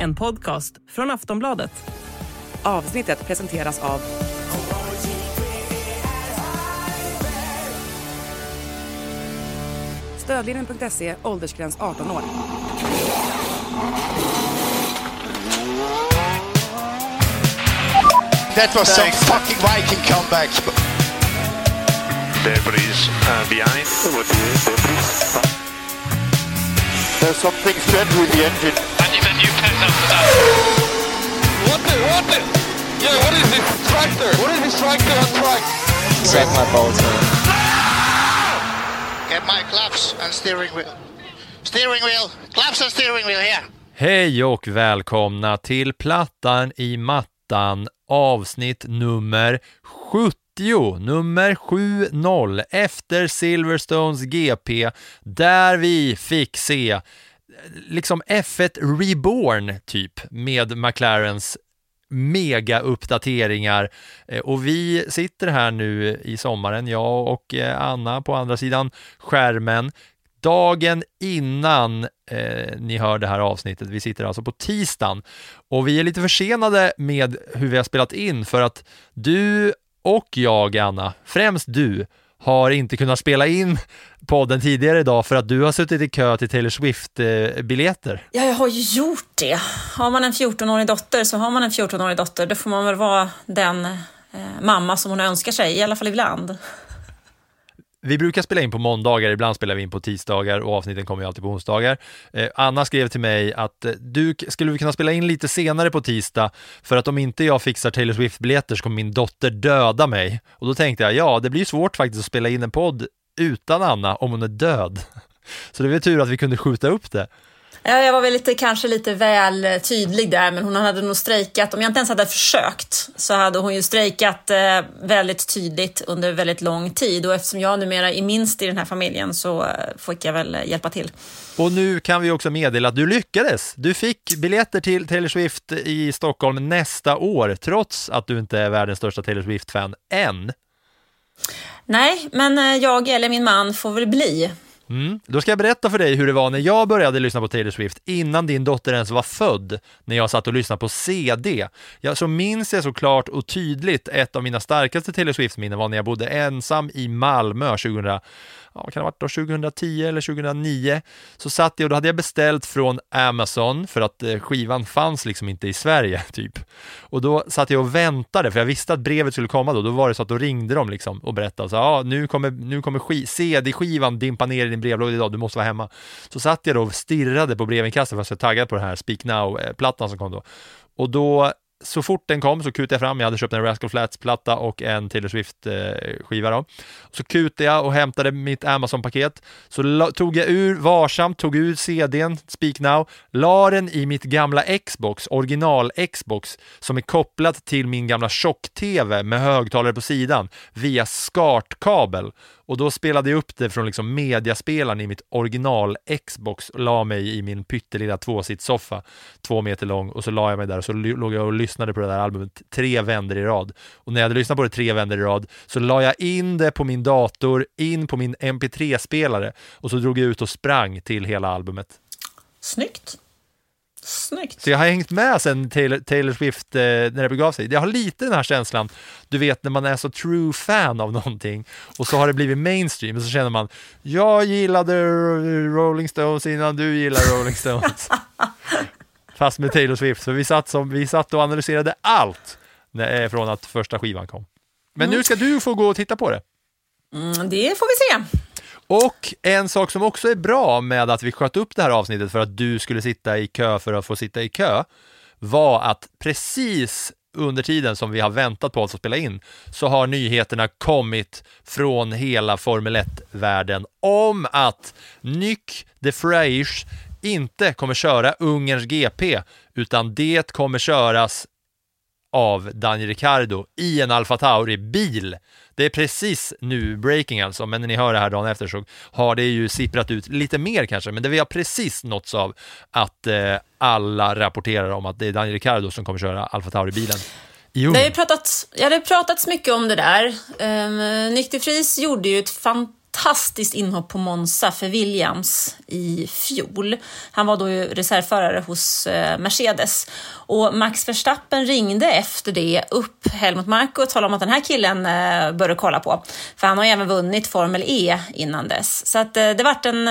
en podcast från Aftonbladet. Avsnittet presenteras av Stödlinjen.se, åldersgräns 18 år. That was some fucking Viking comeback. Debris behind. There's something strange with the engine. And you said you pet after that. What the? Yeah, what is this tractor? What is this tractor on track? Suck my balls, man. Get my claps and steering wheel. Steering wheel. Claps and steering wheel here. Hej och välkomna till Plattan i mattan, avsnitt nummer 70, nummer 70, efter Silverstones GP, där vi fick se liksom F1 Reborn typ med McLarens mega-uppdateringar. Och vi sitter här nu i sommaren, jag och Anna på andra sidan skärmen, dagen innan ni hör det här avsnittet. Vi sitter alltså på tisdagen och vi är lite försenade med hur vi har spelat in, för att du och jag, Anna, främst du, har inte kunnat spela in podden tidigare idag för att du har suttit i kö till Taylor Swift-biljetter. Ja, jag har ju gjort det. Har man en 14-årig dotter så har man en 14-årig dotter. Då får man väl vara den mamma som hon önskar sig, i alla fall ibland. Vi brukar spela in på måndagar, ibland spelar vi in på tisdagar och avsnitten kommer ju alltid på onsdagar. Anna skrev till mig att du skulle kunna spela in lite senare på tisdag, för att om inte jag fixar Taylor Swift-biljetter så kommer min dotter döda mig. Och då tänkte jag, ja, det blir svårt faktiskt att spela in en podd utan Anna om hon är död. Så det var tur att vi kunde skjuta upp det. Ja, jag var väl kanske lite väl tydlig där, men hon hade nog strejkat. Om jag inte ens hade försökt så hade hon ju strejkat väldigt tydligt under väldigt lång tid. Och eftersom jag numera är minst i den här familjen så fick jag väl hjälpa till. Och nu kan vi också meddela att du lyckades. Du fick biljetter till Taylor Swift i Stockholm nästa år, trots att du inte är världens största Taylor Swift-fan än. Nej, men jag eller min man får väl bli. Då ska jag berätta för dig hur det var när jag började lyssna på Taylor Swift innan din dotter ens var född, när jag satt och lyssnade på CD. Så minns jag såklart och tydligt ett av mina starkaste Taylor Swift-minnen var när jag bodde ensam i Malmö 2010 eller 2009. Så satt jag och då hade jag beställt från Amazon för att skivan fanns liksom inte i Sverige typ. Och då satt jag och väntade, för jag visste att brevet skulle komma då. Då var det så att då ringde de liksom och berättade så nu kommer CD-skivan dimpa ner i din brevlåda idag, du måste vara hemma. Så satt jag då och stirrade på brevinkastet för att jag taggad på den här Speak Now-plattan som kom då. Och då, så fort den kom så kutade jag fram, jag hade köpt en Rascal Flatts-platta och en Taylor Swift-skiva då. Så kutade jag och hämtade mitt Amazon-paket. Så tog jag ur CD:n, Speak Now, la den i mitt gamla Xbox, original Xbox, som är kopplat till min gamla tjock-tv med högtalare på sidan via SCART-kabel. Och då spelade jag upp det från liksom mediaspelaren i mitt original Xbox och la mig i min pyttelilla 2-sitssoffa, 2 meter lång, och så la jag mig där och så låg jag och lyssnade på det där albumet 3 vändor i rad. Och när jag hade lyssnat på det 3 vändor i rad så la jag in det på min dator, in på min MP3-spelare, och så drog jag ut och sprang till hela albumet. Snyggt. Så jag har hängt med sen Taylor Swift när det begav sig. Jag har lite den här känslan, du vet, när man är så true fan av någonting och så har det blivit mainstream, och så känner man, jag gillade Rolling Stones innan du gillar Rolling Stones. Fast med Taylor Swift. Så vi satt och analyserade allt från att första skivan kom. Men nu ska du få gå och titta på det. Det får vi se. Och en sak som också är bra med att vi sköt upp det här avsnittet för att du skulle sitta i kö för att få sitta i kö, var att precis under tiden som vi har väntat på att få spela in så har nyheterna kommit från hela Formel 1-världen om att Nyck de Vries inte kommer köra Ungerns GP, utan det kommer köras av Daniel Ricciardo i en Alfa Tauri-bil. Det är precis nu breaking alltså, men när ni hör det här dagen efter så har det ju sipprat ut lite mer kanske, men det vi har precis nåtts av att alla rapporterar om att det är Daniel Ricciardo som kommer köra Alfa Tauri-bilen. Det har pratats mycket om det där. Nyck de Vries gjorde ju ett fantastiskt fantastiskt inhopp på Monza för Williams i fjol. Han var då ju reservförare hos Mercedes. Och Max Verstappen ringde efter det upp Helmut Marko och talade om att den här killen började kolla på. För han har ju även vunnit Formel E innan dess. Så att det vart en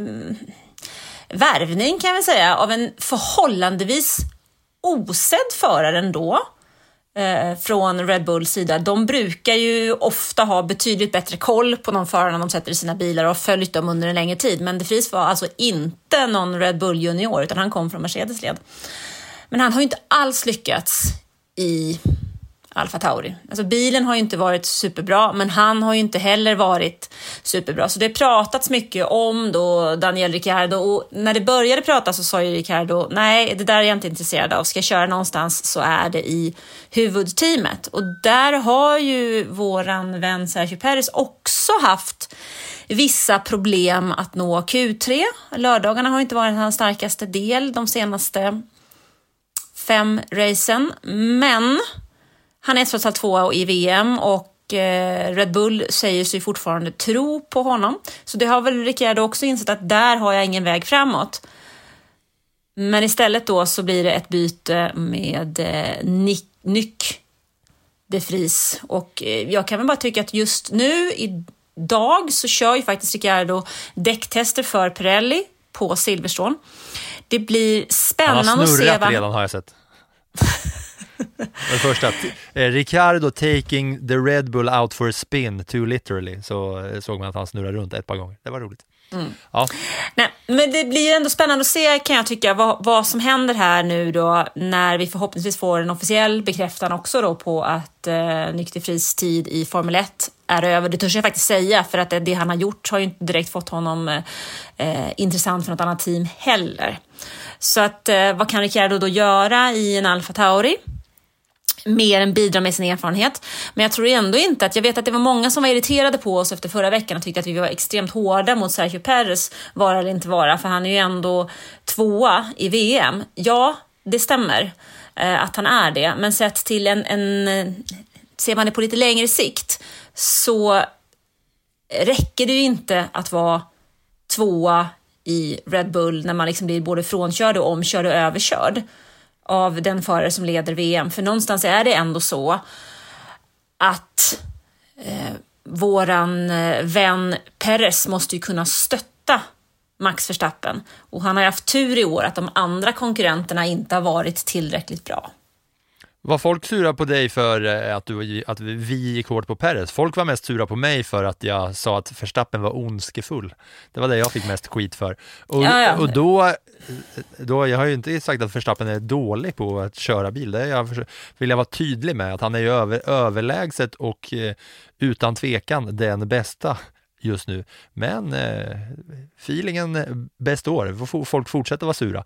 värvning kan vi säga av en förhållandevis osedd förare ändå. Från Red Bulls sida. De brukar ju ofta ha betydligt bättre koll på de förarna de sätter i sina bilar och har följt dem under en längre tid. Men De Vries var alltså inte någon Red Bull junior utan han kom från Mercedes-led. Men han har ju inte alls lyckats i Alfa Tauri. Alltså bilen har ju inte varit superbra, men han har ju inte heller varit superbra. Så det har pratats mycket om då Daniel Ricciardo, och när det började prata så sa ju Ricciardo, nej, det där är jag inte intresserad av. Ska jag köra någonstans så är det i huvudteamet. Och där har ju våran vän Sergio Perez också haft vissa problem att nå Q3. Lördagarna har inte varit hans starkaste del de senaste 5 racen, men han är trots allt 2 i VM och Red Bull säger sig fortfarande tro på honom. Så det har väl Ricciardo också insett, att där har jag ingen väg framåt. Men istället då så blir det ett byte med Nyck De Vries. Och jag kan väl bara tycka att just nu idag så kör ju faktiskt Ricciardo däcktester för Pirelli på Silverstone. Det blir spännande att se. Han har snurrat redan, har jag sett. Den första, Ricciardo taking the Red Bull out for a spin too literally, så såg man att han snurrar runt ett par gånger. Det var roligt. Ja. Nej, men det blir ändå spännande att se, kan jag tycka, vad som händer här nu då, när vi förhoppningsvis får en officiell bekräftan också då på att Nyck De Vries tid i Formel 1 är över. Det törs jag faktiskt säga, för att det han har gjort har ju inte direkt fått honom intressant för något annat team heller. Så att vad kan Ricciardo då göra i en Alfa Tauri? Mer än bidra med sin erfarenhet. Men jag tror ändå inte att, jag vet att det var många som var irriterade på oss efter förra veckan och tyckte att vi var extremt hårda mot Sergio Perez, vara eller inte vara, för han är ju ändå 2 i VM. Ja, det stämmer att han är det, men sett till ser man det på lite längre sikt så räcker det ju inte att vara 2 i Red Bull när man liksom blir både frånkörd och omkörd och överkörd av den förare som leder VM. För någonstans är det ändå så att våran vän Perez måste ju kunna stötta Max Verstappen. Och han har haft tur i år att de andra konkurrenterna inte har varit tillräckligt bra. Var folk sura på dig för att vi gick hårt på Perez? Folk var mest sura på mig för att jag sa att Verstappen var ondskefull. Det var det jag fick mest skit för. Och då jag har ju inte sagt att Verstappen är dålig på att köra bil. Det vill jag vara tydlig med, att han är ju överlägset och utan tvekan den bästa just nu. Men feelingen bäst år. Folk fortsätter vara sura.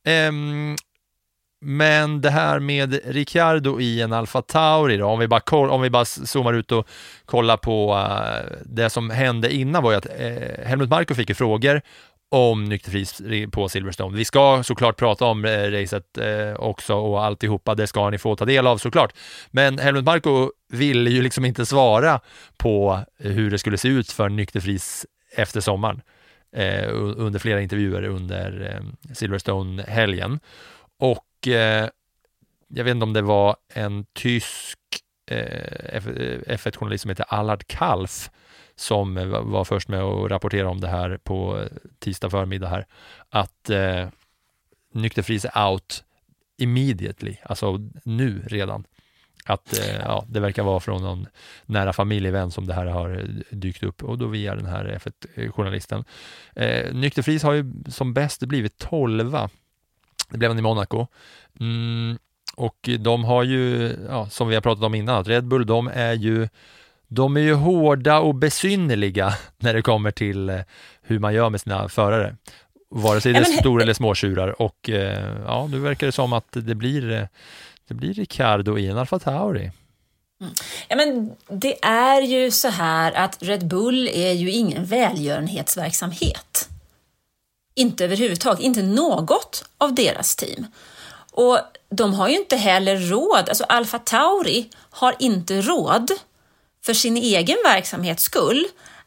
Men det här med Ricciardo i en Alfa Tauri då, om vi bara zoomar ut och kollar på det som hände innan, var ju att Helmut Marko fick ju frågor om Nyck De Vries på Silverstone. Vi ska såklart prata om racet också och alltihopa, det ska ni få ta del av såklart. Men Helmut Marko ville ju liksom inte svara på hur det skulle se ut för Nyck De Vries efter sommaren under flera intervjuer under Silverstone-helgen. Och jag vet inte om det var en tysk F1-journalist som heter Allard Kalf som var först med att rapportera om det här på tisdag förmiddag här, att Nyck De Vries är out immediately, alltså nu redan. Att det verkar vara från någon nära familjevän som det här har dykt upp, och då via den här F1-journalisten. Nyck De Vries har ju som bäst blivit 12. Det blev han i Monaco. Och de har ju, som vi har pratat om innan, att Red Bull, de är ju hårda och besynnerliga när det kommer till hur man gör med sina förare. Vare sig det är stora eller små tjurar. Och nu verkar det som att det blir Ricciardo i en Alfa Tauri. Ja, men det är ju så här att Red Bull är ju ingen välgörenhetsverksamhet. Inte överhuvudtaget, inte något av deras team. Och de har ju inte heller råd, alltså Alfa Tauri har inte råd för sin egen verksamhets skull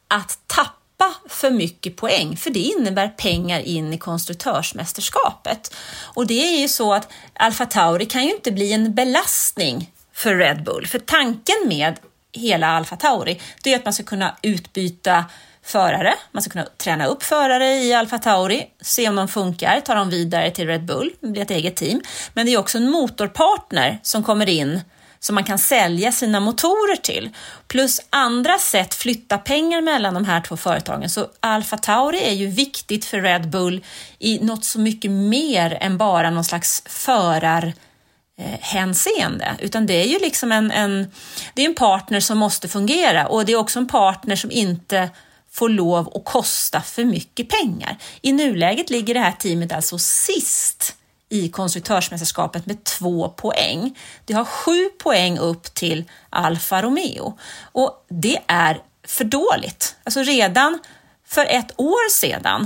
att tappa för mycket poäng, för det innebär pengar in i konstruktörsmästerskapet. Och det är ju så att AlphaTauri kan ju inte bli en belastning för Red Bull. För tanken med hela AlphaTauri, det är att man ska kunna utbyta förare, man ska kunna träna upp förare i AlphaTauri, se om de funkar, ta dem vidare till Red Bull, bli ett eget team. Men det är också en motorpartner som kommer in som man kan sälja sina motorer till. Plus andra sätt flytta pengar mellan de här två företagen. Så AlphaTauri är ju viktigt för Red Bull i något så mycket mer än bara någon slags förarhänseende. Utan det är ju liksom det är en partner som måste fungera. Och det är också en partner som inte får lov att kosta för mycket pengar. I nuläget ligger det här teamet alltså sist i konstruktörsmästerskapet med 2 poäng. Det har 7 poäng upp till Alfa Romeo. Och det är för dåligt. Alltså redan för ett år sedan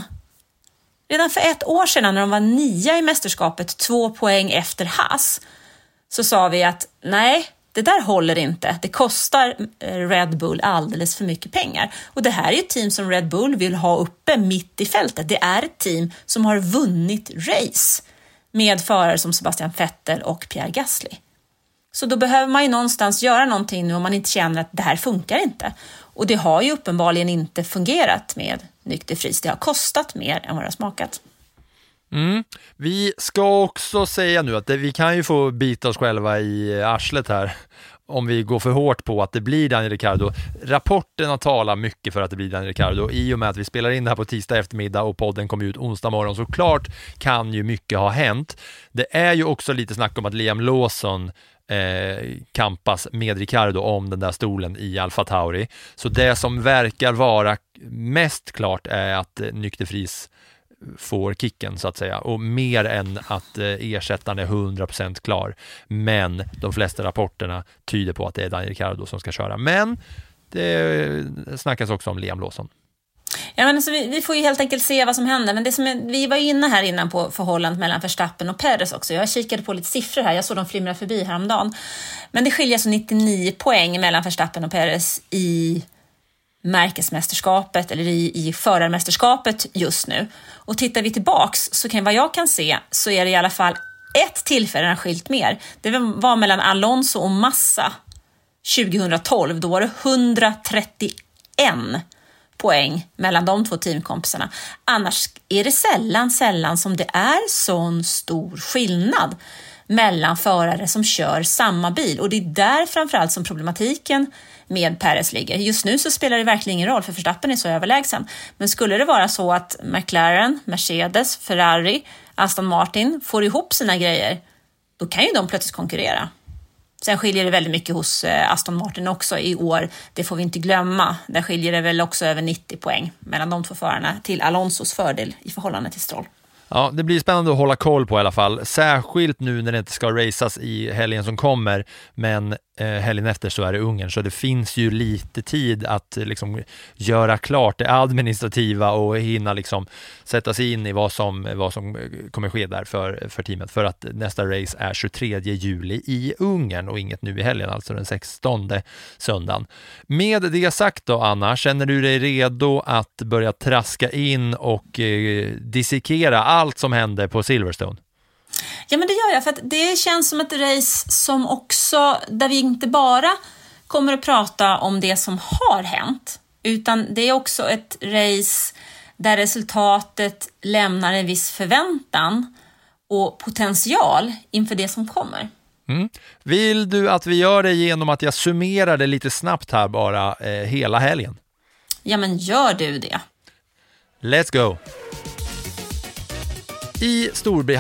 när de var 9 i mästerskapet, 2 poäng efter Haas, så sa vi att nej, det där håller inte. Det kostar Red Bull alldeles för mycket pengar. Och det här är ett team som Red Bull vill ha uppe mitt i fältet. Det är ett team som har vunnit race med förare som Sebastian Vettel och Pierre Gasly. Så då behöver man ju någonstans göra någonting nu om man inte känner att det här funkar inte. Och det har ju uppenbarligen inte fungerat med Nyck de Vries. Det har kostat mer än vad det har smakat. Vi ska också säga nu att vi kan ju få bita oss själva i arslet här om vi går för hårt på att det blir Daniel Ricciardo. Rapporterna talar mycket för att det blir Daniel Ricciardo. I och med att vi spelar in det här på tisdag eftermiddag och podden kommer ut onsdag morgon, så klart kan ju mycket ha hänt. Det är ju också lite snack om att Liam Lawson kampas med Ricciardo om den där stolen i AlphaTauri. Så det som verkar vara mest klart är att Nyck de Vries får kicken så att säga, och mer än att ersättaren är 100% klar. Men de flesta rapporterna tyder på att det är Daniel Ricciardo som ska köra. Men det snackas också om Liam Lawson. Ja, men alltså vi får ju helt enkelt se vad som händer. Men det vi var inne här innan på förhållandet mellan Verstappen och Perez också. Jag kikade på lite siffror här. Jag såg dem flimra förbi häromdagen. Men det skiljer så 99 poäng mellan Verstappen och Perez i märkesmästerskapet eller i förarmästerskapet just nu. Och tittar vi tillbaks så vad jag kan se så är det i alla fall ett tillfälle den har skilt mer. Det var mellan Alonso och Massa 2012. Då var det 131 poäng mellan de två teamkompisarna. Annars är det sällan som det är sån stor skillnad mellan förare som kör samma bil. Och det är där framförallt som problematiken med Perez ligger. Just nu så spelar det verkligen ingen roll för Verstappen är så överlägsen. Men skulle det vara så att McLaren, Mercedes, Ferrari, Aston Martin får ihop sina grejer, då kan ju de plötsligt konkurrera. Sen skiljer det väldigt mycket hos Aston Martin också i år. Det får vi inte glömma. Där skiljer det väl också över 90 poäng mellan de två förarna till Alonsos fördel i förhållande till Stroll. Ja, det blir spännande att hålla koll på i alla fall. Särskilt nu när det inte ska racas i helgen som kommer. Men helgen efter så är det Ungern. Så det finns ju lite tid att liksom göra klart det administrativa och hinna liksom sätta sig in i vad som kommer ske där för teamet. För att nästa race är 23 juli i Ungern och inget nu i helgen, alltså den 16 söndagen. Med det sagt då, Anna, känner du dig redo att börja traska in och dissekera allt som hände på Silverstone? Ja, men det gör jag, för att det känns som ett race som också, där vi inte bara kommer att prata om det som har hänt, utan det är också ett race där resultatet lämnar en viss förväntan och potential inför det som kommer. Vill du att vi gör det genom att jag summerar det lite snabbt här bara hela helgen? Ja, men gör du det. Let's go! I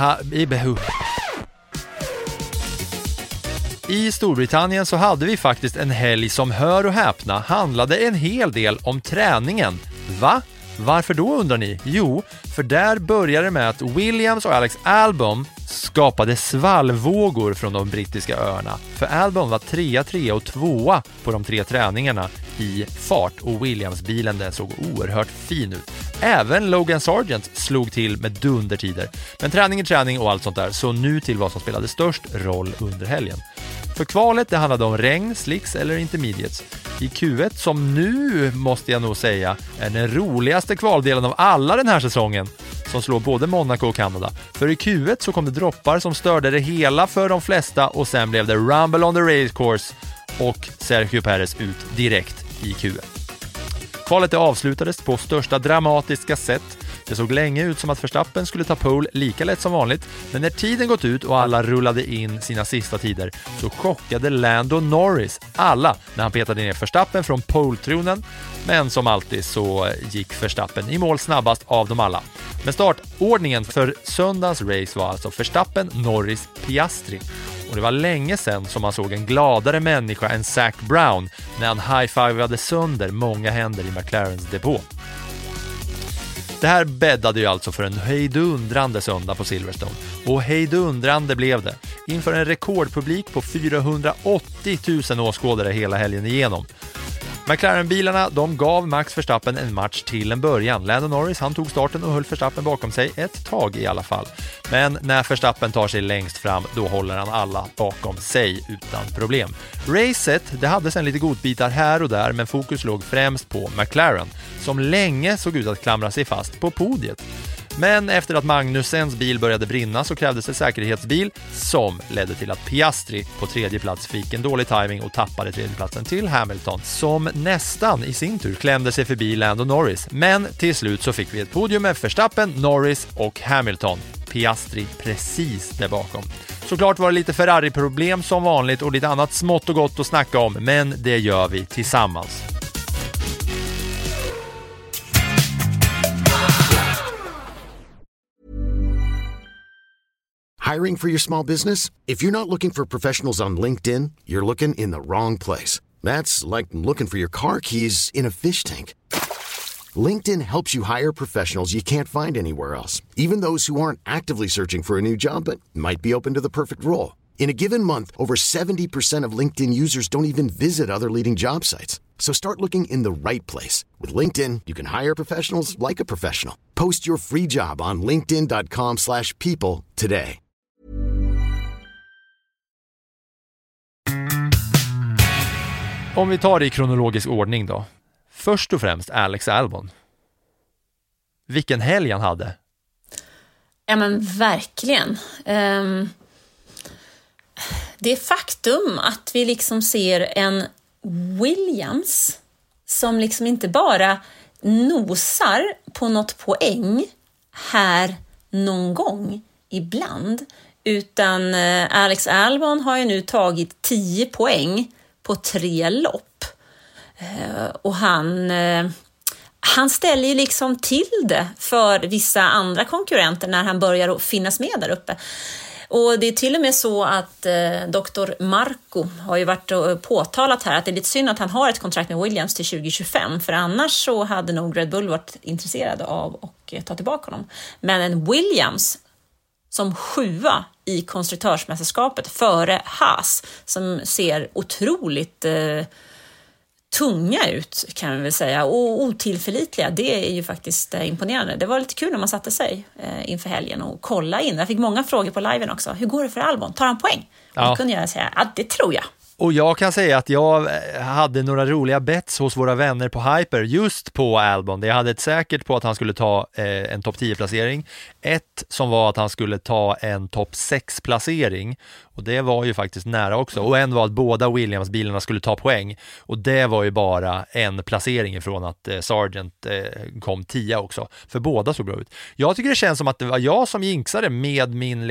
Storbritannien så hade vi faktiskt en helg som, hör och häpna, handlade en hel del om träningen. Va? Varför då, undrar ni? Jo, för där började det med att Williams och Alex Albon skapade svallvågor från de brittiska öarna. För Albon var 3 och 2 på de 3 träningarna i fart och Williams-bilen den såg oerhört fin ut. Även Logan Sargent slog till med dundertider. Men träning och allt sånt där. Så nu till vad som spelade störst roll under helgen. För kvalet det handlade om regn, slicks eller intermediates. i Q1 som nu, måste jag nog säga, är den roligaste kvaldelen av alla den här säsongen, som slår både Monaco och Kanada. För i Q1 så kom det droppar som störde det hela för de flesta och sen blev det Rumble on the Race Course och Sergio Perez ut direkt i Q1. Kvalet avslutades på största dramatiska sätt. Det såg länge ut som att Verstappen skulle ta pole lika lätt som vanligt, men när tiden gått ut och alla rullade in sina sista tider så chockade Lando Norris alla när han petade ner Verstappen från pole-tronen, men som alltid så gick Verstappen i mål snabbast av dem alla. Men startordningen för söndagens race var alltså Verstappen, Norris, Piastri. Och det var länge sedan som man såg en gladare människa än Zac Brown när han high-fivade sönder många händer i McLarens depå. Det här bäddade ju alltså för en hejdundrande söndag på Silverstone. Och hejdundrande blev det. Inför en rekordpublik på 480 000 åskådare hela helgen igenom. McLaren-bilarna, de gav Max Verstappen en match till en början. Lando Norris, han tog starten och höll Verstappen bakom sig ett tag i alla fall. Men när Verstappen tar sig längst fram, då håller han alla bakom sig utan problem. Racet, det hade sen lite godbitar här och där, men fokus låg främst på McLaren, som länge såg ut att klamra sig fast på podiet. Men efter att Magnusens bil började brinna så krävdes en säkerhetsbil som ledde till att Piastri på tredje plats fick en dålig timing och tappade tredjeplatsen till Hamilton, som nästan i sin tur klämde sig förbi Lando Norris. Men till slut så fick vi ett podium med Verstappen, Norris och Hamilton. Piastri precis där bakom. Såklart var det lite Ferrari-problem som vanligt och lite annat smått och gott att snacka om, men det gör vi tillsammans. Hiring for your small business? If you're not looking for professionals on LinkedIn, you're looking in the wrong place. That's like looking for your car keys in a fish tank. LinkedIn helps you hire professionals you can't find anywhere else, even those who aren't actively searching for a new job but might be open to the perfect role. In a given month, over 70% of LinkedIn users don't even visit other leading job sites. So start looking in the right place. With LinkedIn, you can hire professionals like a professional. Post your free job on linkedin.com/people today. Om vi tar det i kronologisk ordning då. Först och främst Alex Albon. Vilken helg han hade. Ja men verkligen. Det är faktum att vi liksom ser en Williams som liksom inte bara nosar på något poäng här någon gång ibland, utan Alex Albon har ju nu tagit 10 poäng på 3 lopp. Och han ställer ju liksom till det för vissa andra konkurrenter när han börjar att finnas med där uppe. Och det är till och med så att Dr. Marco har ju varit och påtalat här att det är lite synd att han har ett kontrakt med Williams till 2025, för annars så hade nog Red Bull varit intresserade av att ta tillbaka honom. Men en Williams som 7:a i konstruktörsmästerskapet före Haas, som ser otroligt tunga ut kan man väl säga, och otillförlitliga, det är ju faktiskt imponerande. Det var lite kul när man satte sig inför helgen och kolla in. Jag fick många frågor på liven också. Hur går det för Albon? Tar han poäng? Ja. Då kunde jag säga att det tror jag. Och jag kan säga att jag hade några roliga bets hos våra vänner på Hyper just på Albon. Jag hade ett säkert på att han skulle ta en topp 10-placering. Ett som var att han skulle ta en topp 6-placering. Och det var ju faktiskt nära också. Och en var att båda Williams-bilarna skulle ta poäng. Och det var ju bara en placering ifrån att Sargent kom 10 också. För båda såg bra ut. Jag tycker det känns som att det var jag som jinxade med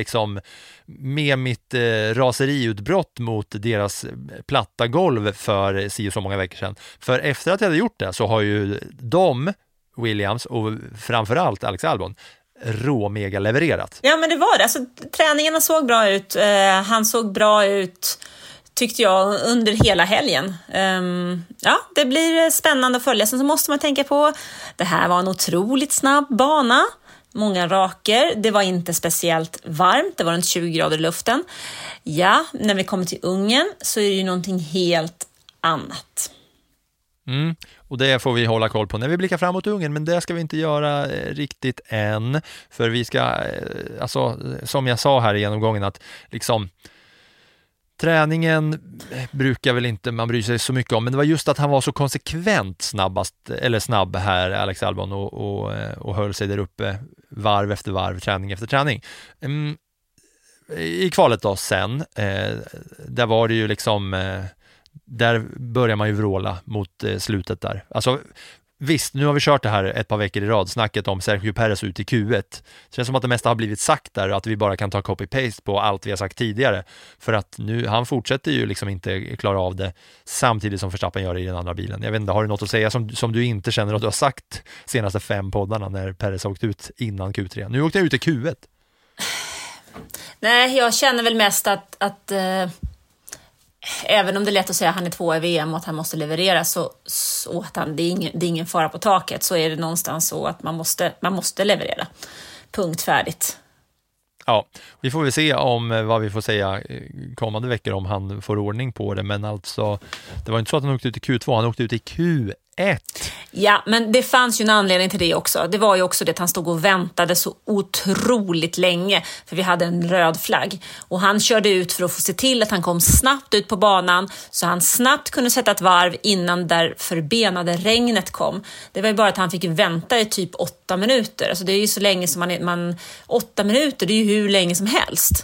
mitt raseriutbrott mot deras platta golv för så många veckor sedan. För efter att jag hade gjort det så har ju Williams och framförallt Alex Albon mega levererat. Ja men det var det. Alltså, träningarna såg bra ut. Han såg bra ut tyckte jag under hela helgen. Ja, det blir spännande att följa. Sen så måste man tänka på det här var en otroligt snabb bana. Många raker. Det var inte speciellt varmt. Det var runt 20 grader i luften. Ja, när vi kommer till Ungern så är det ju någonting helt annat. Och det får vi hålla koll på när vi blickar framåt Ungern, men det ska vi inte göra riktigt än, för vi ska, alltså som jag sa här i genomgången, att liksom Träningen brukar väl inte man bry sig så mycket om, men det var just att han var så konsekvent snabb här, Alex Albon, och höll sig där uppe varv efter varv, träning efter träning. I kvalet då sen, där var det ju liksom, där börjar man ju vråla mot slutet där. Alltså visst, nu har vi kört det här ett par veckor i rad, snacket om Sergio Perez ut i Q1. Det känns som att det mesta har blivit sagt där och att vi bara kan ta copy-paste på allt vi har sagt tidigare. För att nu, han fortsätter ju liksom inte klara av det samtidigt som Verstappen gör det i den andra bilen. Jag vet inte, har du något att säga som du inte känner att du har sagt senaste 5 poddarna när Perez har åkt ut innan Q3? Nu åkte jag ut i Q1. Nej, jag känner väl mest att även om det är lätt att säga att han är 2 i VM och att han måste leverera så att det är ingen fara på taket, så är det någonstans så att man måste leverera. Punkt, färdigt. Ja, vi får väl se om vad vi får säga kommande veckor om han får ordning på det, men alltså det var inte så att han åkte ut i Q2, han åkte ut i Q1. Ja, men det fanns ju en anledning till det också. Det var ju också det att han stod och väntade så otroligt länge, för vi hade en röd flagg. Och han körde ut för att få se till att han kom snabbt ut på banan, så han snabbt kunde sätta ett varv innan där förbenade regnet kom. Det var ju bara att han fick vänta i typ 8 minuter. Alltså det är ju så länge som man 8 minuter, det är ju hur länge som helst.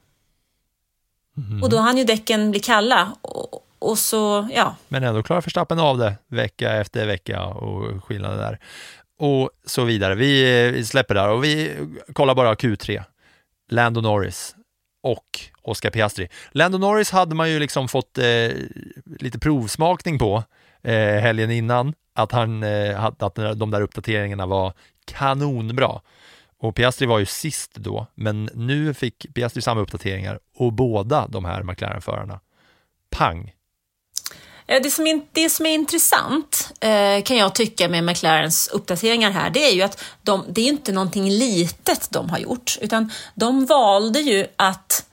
Och då hann ju däcken bli kalla och så, ja. Men ändå klarar Verstappen av det vecka efter vecka och skillnaden där. Och så vidare. Vi släpper där och vi kollar bara Q3. Lando Norris och Oscar Piastri. Lando Norris hade man ju liksom fått lite provsmakning på helgen innan. Att att de där uppdateringarna var kanonbra. Och Piastri var ju sist då. Men nu fick Piastri samma uppdateringar och båda de här McLaren-förarna. Pang! Det som är intressant kan jag tycka med McLarens uppdateringar här, det är ju att det är inte någonting litet de har gjort, utan de valde ju att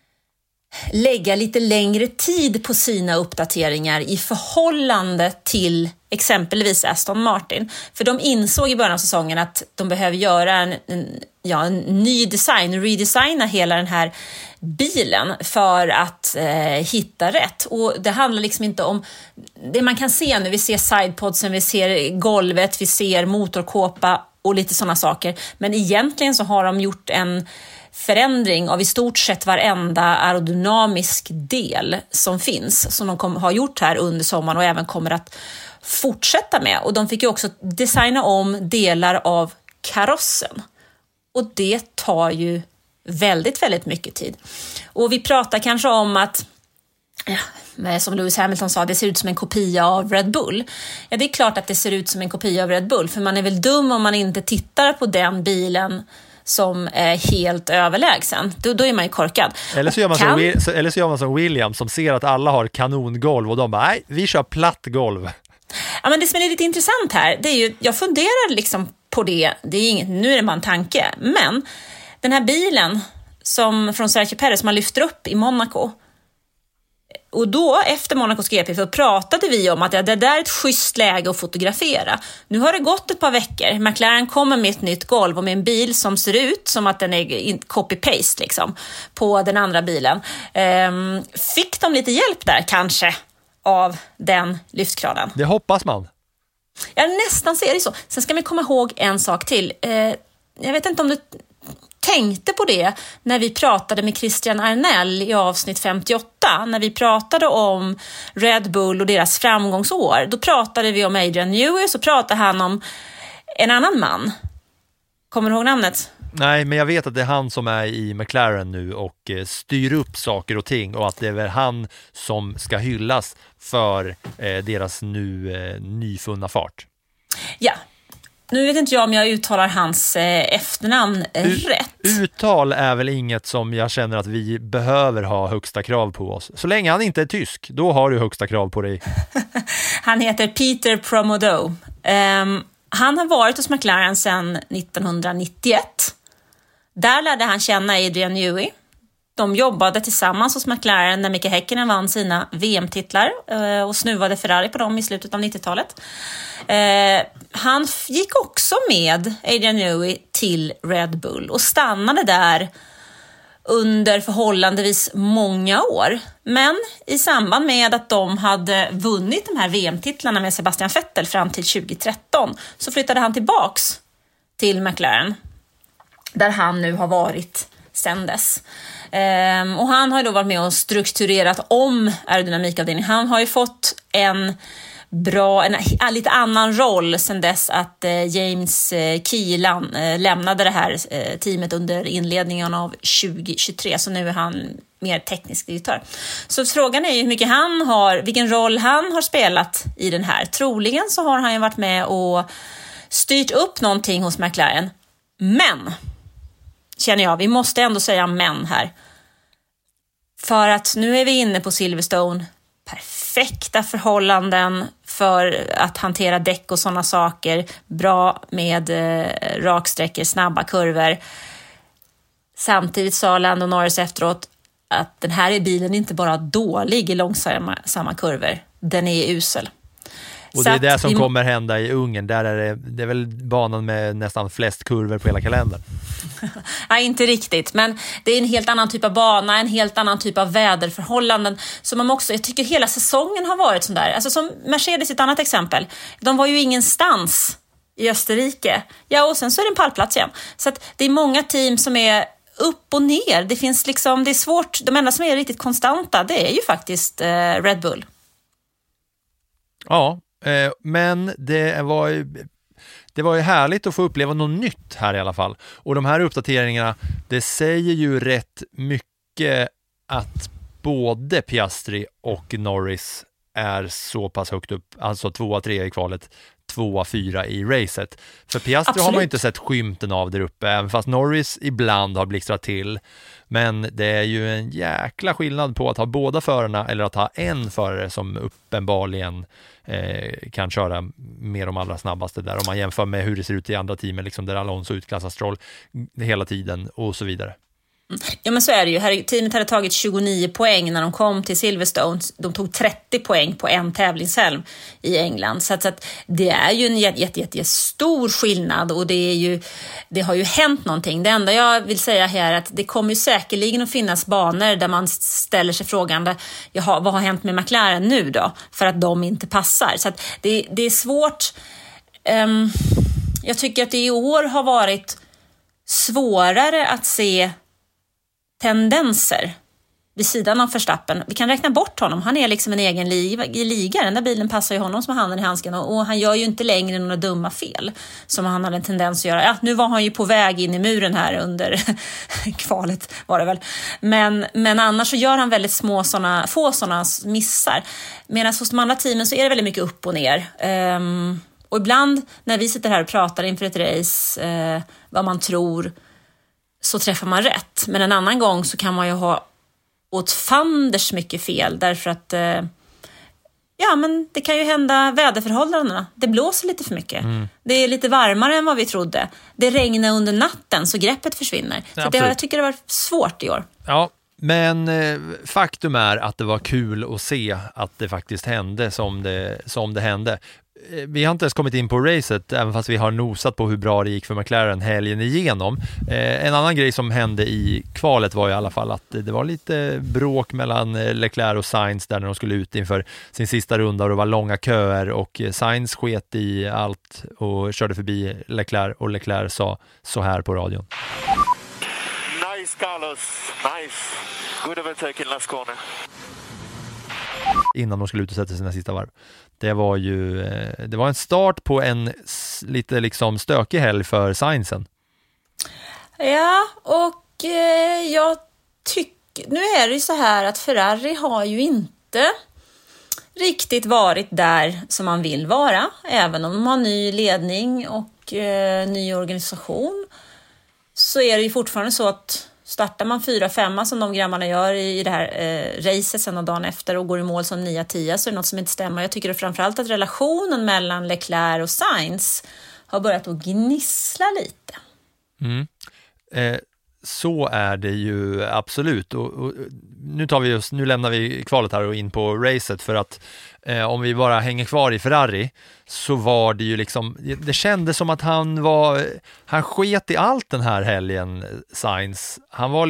lägga lite längre tid på sina uppdateringar i förhållande till exempelvis Aston Martin. För de insåg i början av säsongen att de behöver göra en ny design, redesigna hela den här bilen för att hitta rätt. Och det handlar liksom inte om det man kan se nu. Vi ser sidepodsen, vi ser golvet, vi ser motorkåpa och lite sådana saker. Men egentligen så har de gjort en förändring av i stort sett varenda aerodynamisk del som finns, som de har gjort här under sommaren och även kommer att fortsätta med. Och de fick ju också designa om delar av karossen. Och det tar ju väldigt, väldigt mycket tid. Och vi pratar kanske om att, som Lewis Hamilton sa, det ser ut som en kopia av Red Bull. Ja, det är klart att det ser ut som en kopia av Red Bull, för man är väl dum om man inte tittar på den bilen som är helt överlägsen. Då är man ju korkad. Eller så gör man som Williams, som ser att alla har kanongolv och de bara, nej, vi kör platt golv. Ja, men det som är lite intressant här, det är ju, jag funderar liksom på det är inget, nu är det bara en tanke, men den här bilen som från Sergio Perez man lyfter upp i Monaco, och då efter Monacos GP för pratade vi om att det där är ett schysst läge att fotografera. Nu har det gått ett par veckor. McLaren kommer med ett nytt golv och med en bil som ser ut som att den är copy-paste liksom, på den andra bilen. Fick de lite hjälp där kanske av den lyftkranen? Det hoppas man. Ja, nästan ser det så. Sen ska vi komma ihåg en sak till. Jag vet inte om du tänkte på det när vi pratade med Christian Arnell i avsnitt 58, när vi pratade om Red Bull och deras framgångsår. Då pratade vi om Adrian Newey, så pratade han om en annan man. Kommer du ihåg namnet? Nej, men jag vet att det är han som är i McLaren nu och styr upp saker och ting, och att det är väl han som ska hyllas för deras nu nyfunna fart. Ja. Nu vet inte jag om jag uttalar hans efternamn rätt. Uttal är väl inget som jag känner att vi behöver ha högsta krav på oss. Så länge han inte är tysk, då har du högsta krav på dig. Han heter Peter Promodo. Han har varit hos McLaren sedan 1991. Där lärde han känna Adrian Newey. De jobbade tillsammans hos McLaren när Mika Häkkinen vann sina VM-titlar och snuvade Ferrari på dem i slutet av 90-talet. Han gick också med Adrian Newey till Red Bull och stannade där under förhållandevis många år. Men i samband med att de hade vunnit de här VM-titlarna med Sebastian Vettel fram till 2013 så flyttade han tillbaks till McLaren, där han nu har varit sedan dess. Och han har då varit med och strukturerat om aerodynamikavdelningen. Han har ju fått en lite annan roll sedan dess att James Keelan lämnade det här teamet under inledningen av 2023, så nu är han mer teknisk direktör. Så frågan är ju hur mycket vilken roll han har spelat i den här. Troligen så har han ju varit med och styrt upp någonting hos McLaren. Men, känner jag, vi måste ändå säga men här. För att nu är vi inne på Silverstone. Perfekta förhållanden för att hantera däck och sådana saker. Bra med raksträckor, snabba kurvor. Samtidigt sa Lando Norris efteråt att den här bilen inte bara dålig i långsamma kurvor. Den är usel. Och det är det som kommer hända i Ungern. Där är det är väl banan med nästan flest kurvor på hela kalendern. Nej, inte riktigt. Men det är en helt annan typ av bana, en helt annan typ av väderförhållanden. Som man också, jag tycker hela säsongen har varit sån där. Alltså som Mercedes, ett annat exempel. De var ju ingenstans i Österrike. Ja, och sen så är det en pallplats igen. Så att det är många team som är upp och ner. Det finns liksom, det är svårt. De enda som är riktigt konstanta, det är ju faktiskt Red Bull. Ja, men det var ju härligt att få uppleva något nytt här i alla fall. Och de här uppdateringarna, det säger ju rätt mycket att både Piastri och Norris är så pass högt upp, alltså 2-3 i kvalet, 2-4 i racet. För Piastri Absolut. Har man ju inte sett skymten av där uppe, även fast Norris ibland har blixtrat till. Men det är ju en jäkla skillnad på att ha båda förarna eller att ha en förare som uppenbarligen kan köra med de allra snabbaste där. Om man jämför med hur det ser ut i andra teamen, liksom där Alonso utklassar Stroll hela tiden och så vidare. Ja, men så är det ju. Teamet hade tagit 29 poäng när de kom till Silverstone. De tog 30 poäng på en tävlingshelg i England. Så att det är ju en jättestor skillnad, och det har ju hänt någonting. Det enda jag vill säga här är att det kommer ju säkerligen att finnas banor där man ställer sig frågan, vad har hänt med McLaren nu då? För att de inte passar. Så att det är svårt. Jag tycker att det i år har varit svårare att se tendenser vid sidan av Verstappen. Vi kan räkna bort honom. Han är liksom en egen liga. Den där bilen passar ju honom som handen i handsken, och han gör ju inte längre några dumma fel som han hade en tendens att göra. Ja, nu var han ju på väg in i muren här under kvalet var det väl. Men annars så gör han väldigt få sådana missar. Medan hos de andra teamen så är det väldigt mycket upp och ner. Och ibland när vi sitter här och pratar inför ett race, vad man tror, så träffar man rätt. Men en annan gång så kan man ju ha åt fanders mycket fel. Därför att men det kan ju hända väderförhållandena. Det blåser lite för mycket. Det är lite varmare än vad vi trodde. Det regnar under natten så greppet försvinner. Så jag tycker det var svårt i år. Ja, men faktum är att det var kul att se att det faktiskt hände som det hände. Vi har inte ens kommit in på racet, även fast vi har nosat på hur bra det gick för McLaren helgen igenom. En annan grej som hände i kvalet var i alla fall att det var lite bråk mellan Leclerc och Sainz där när de skulle ut inför sin sista runda, och det var långa köer, och Sainz sket i allt och körde förbi Leclerc, och Leclerc sa så här på radion. Nice, Carlos. Nice. Good overtake in last corner. Innan de skulle ut och sätta sina sista varv. Det var en start på en lite liksom stökig helg för Sainzen. Ja, och jag tycker, nu är det ju så här att Ferrari har ju inte riktigt varit där som man vill vara, även om de har ny ledning och ny organisation, så är det ju fortfarande så att startar man 4-5 som de grabbarna gör i det här racet sen och dagen efter och går i mål som 9-10, så är det något som inte stämmer. Jag tycker framförallt att relationen mellan Leclerc och Sainz har börjat att gnissla lite. så är det ju absolut. Och nu lämnar vi kvalet här och in på racet, för att om vi bara hänger kvar i Ferrari, så var det ju liksom, det kändes som att han sket i allt den här helgen, Sainz. Han var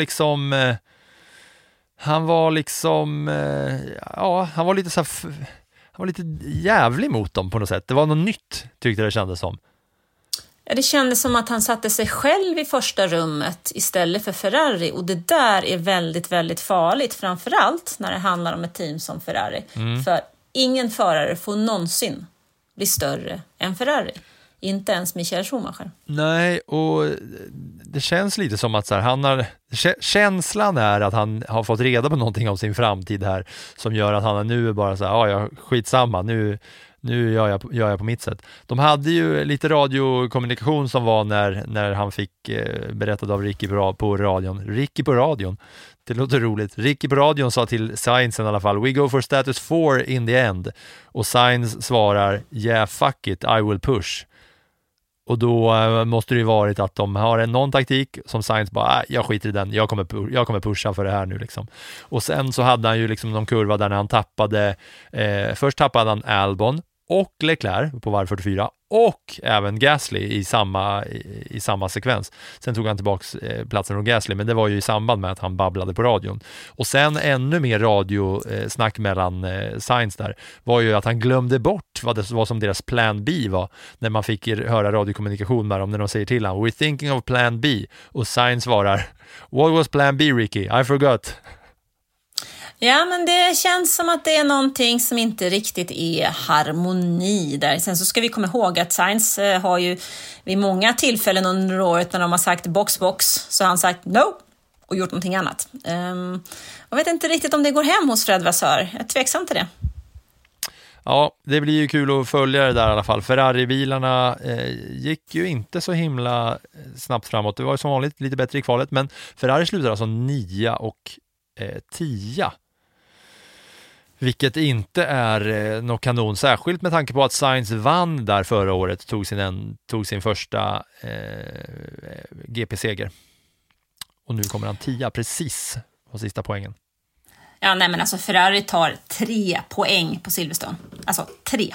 lite jävlig mot dem på något sätt. Det var något nytt, tyckte det kändes som. Ja, det kändes som att han satte sig själv i första rummet istället för Ferrari, och det där är väldigt, väldigt farligt, framförallt när det handlar om ett team som Ferrari. För ingen förare får någonsin bli större än Ferrari. Inte ens Michael Schumacher. Nej, och det känns lite som att så här, känslan är att han har fått reda på någonting om sin framtid här, som gör att han nu är bara så här, skitsamma, nu gör jag på mitt sätt. De hade ju lite radiokommunikation som var när han fick berättad av Ricky på radion. Det låter roligt. Ricky på radion sa till Sainz i alla fall, "We go for status 4 in the end." Och Sainz svarar, "Yeah, fuck it, I will push." Och då måste det ju varit att de har någon taktik som Sainz bara, jag skiter i den, jag kommer pusha för det här nu liksom. Och sen så hade han ju liksom någon kurva där när han tappade, först tappade han Albon och Leclerc på varv 44 och även Gasly i samma sekvens. Sen tog han tillbaks platsen från Gasly, men det var ju i samband med att han babblade på radion. Och sen ännu mer radiosnack mellan Sainz där var ju att han glömde bort vad som deras plan B var, när man fick höra radiokommunikation med dem, när de säger till honom, "We're thinking of plan B", och Sainz svarar, "What was plan B, Ricky? I forgot." Ja, men det känns som att det är någonting som inte riktigt är harmoni där. Sen så ska vi komma ihåg att Sainz har ju vid många tillfällen under året när de har sagt box, så har han sagt no och gjort någonting annat. Jag vet inte riktigt om det går hem hos Fred Vassör. Jag är tveksam till det. Ja, det blir ju kul att följa det där i alla fall. Ferrari-bilarna gick ju inte så himla snabbt framåt. Det var ju som vanligt lite bättre i kvalet, men Ferrari slutade alltså 9 och 10. Vilket inte är något kanon, särskilt med tanke på att Sainz vann där förra året, tog sin första GP-seger. Och nu kommer han 10 precis på sista poängen. Ja, nej, men alltså Ferrari tar 3 poäng på Silverstone. Alltså 3.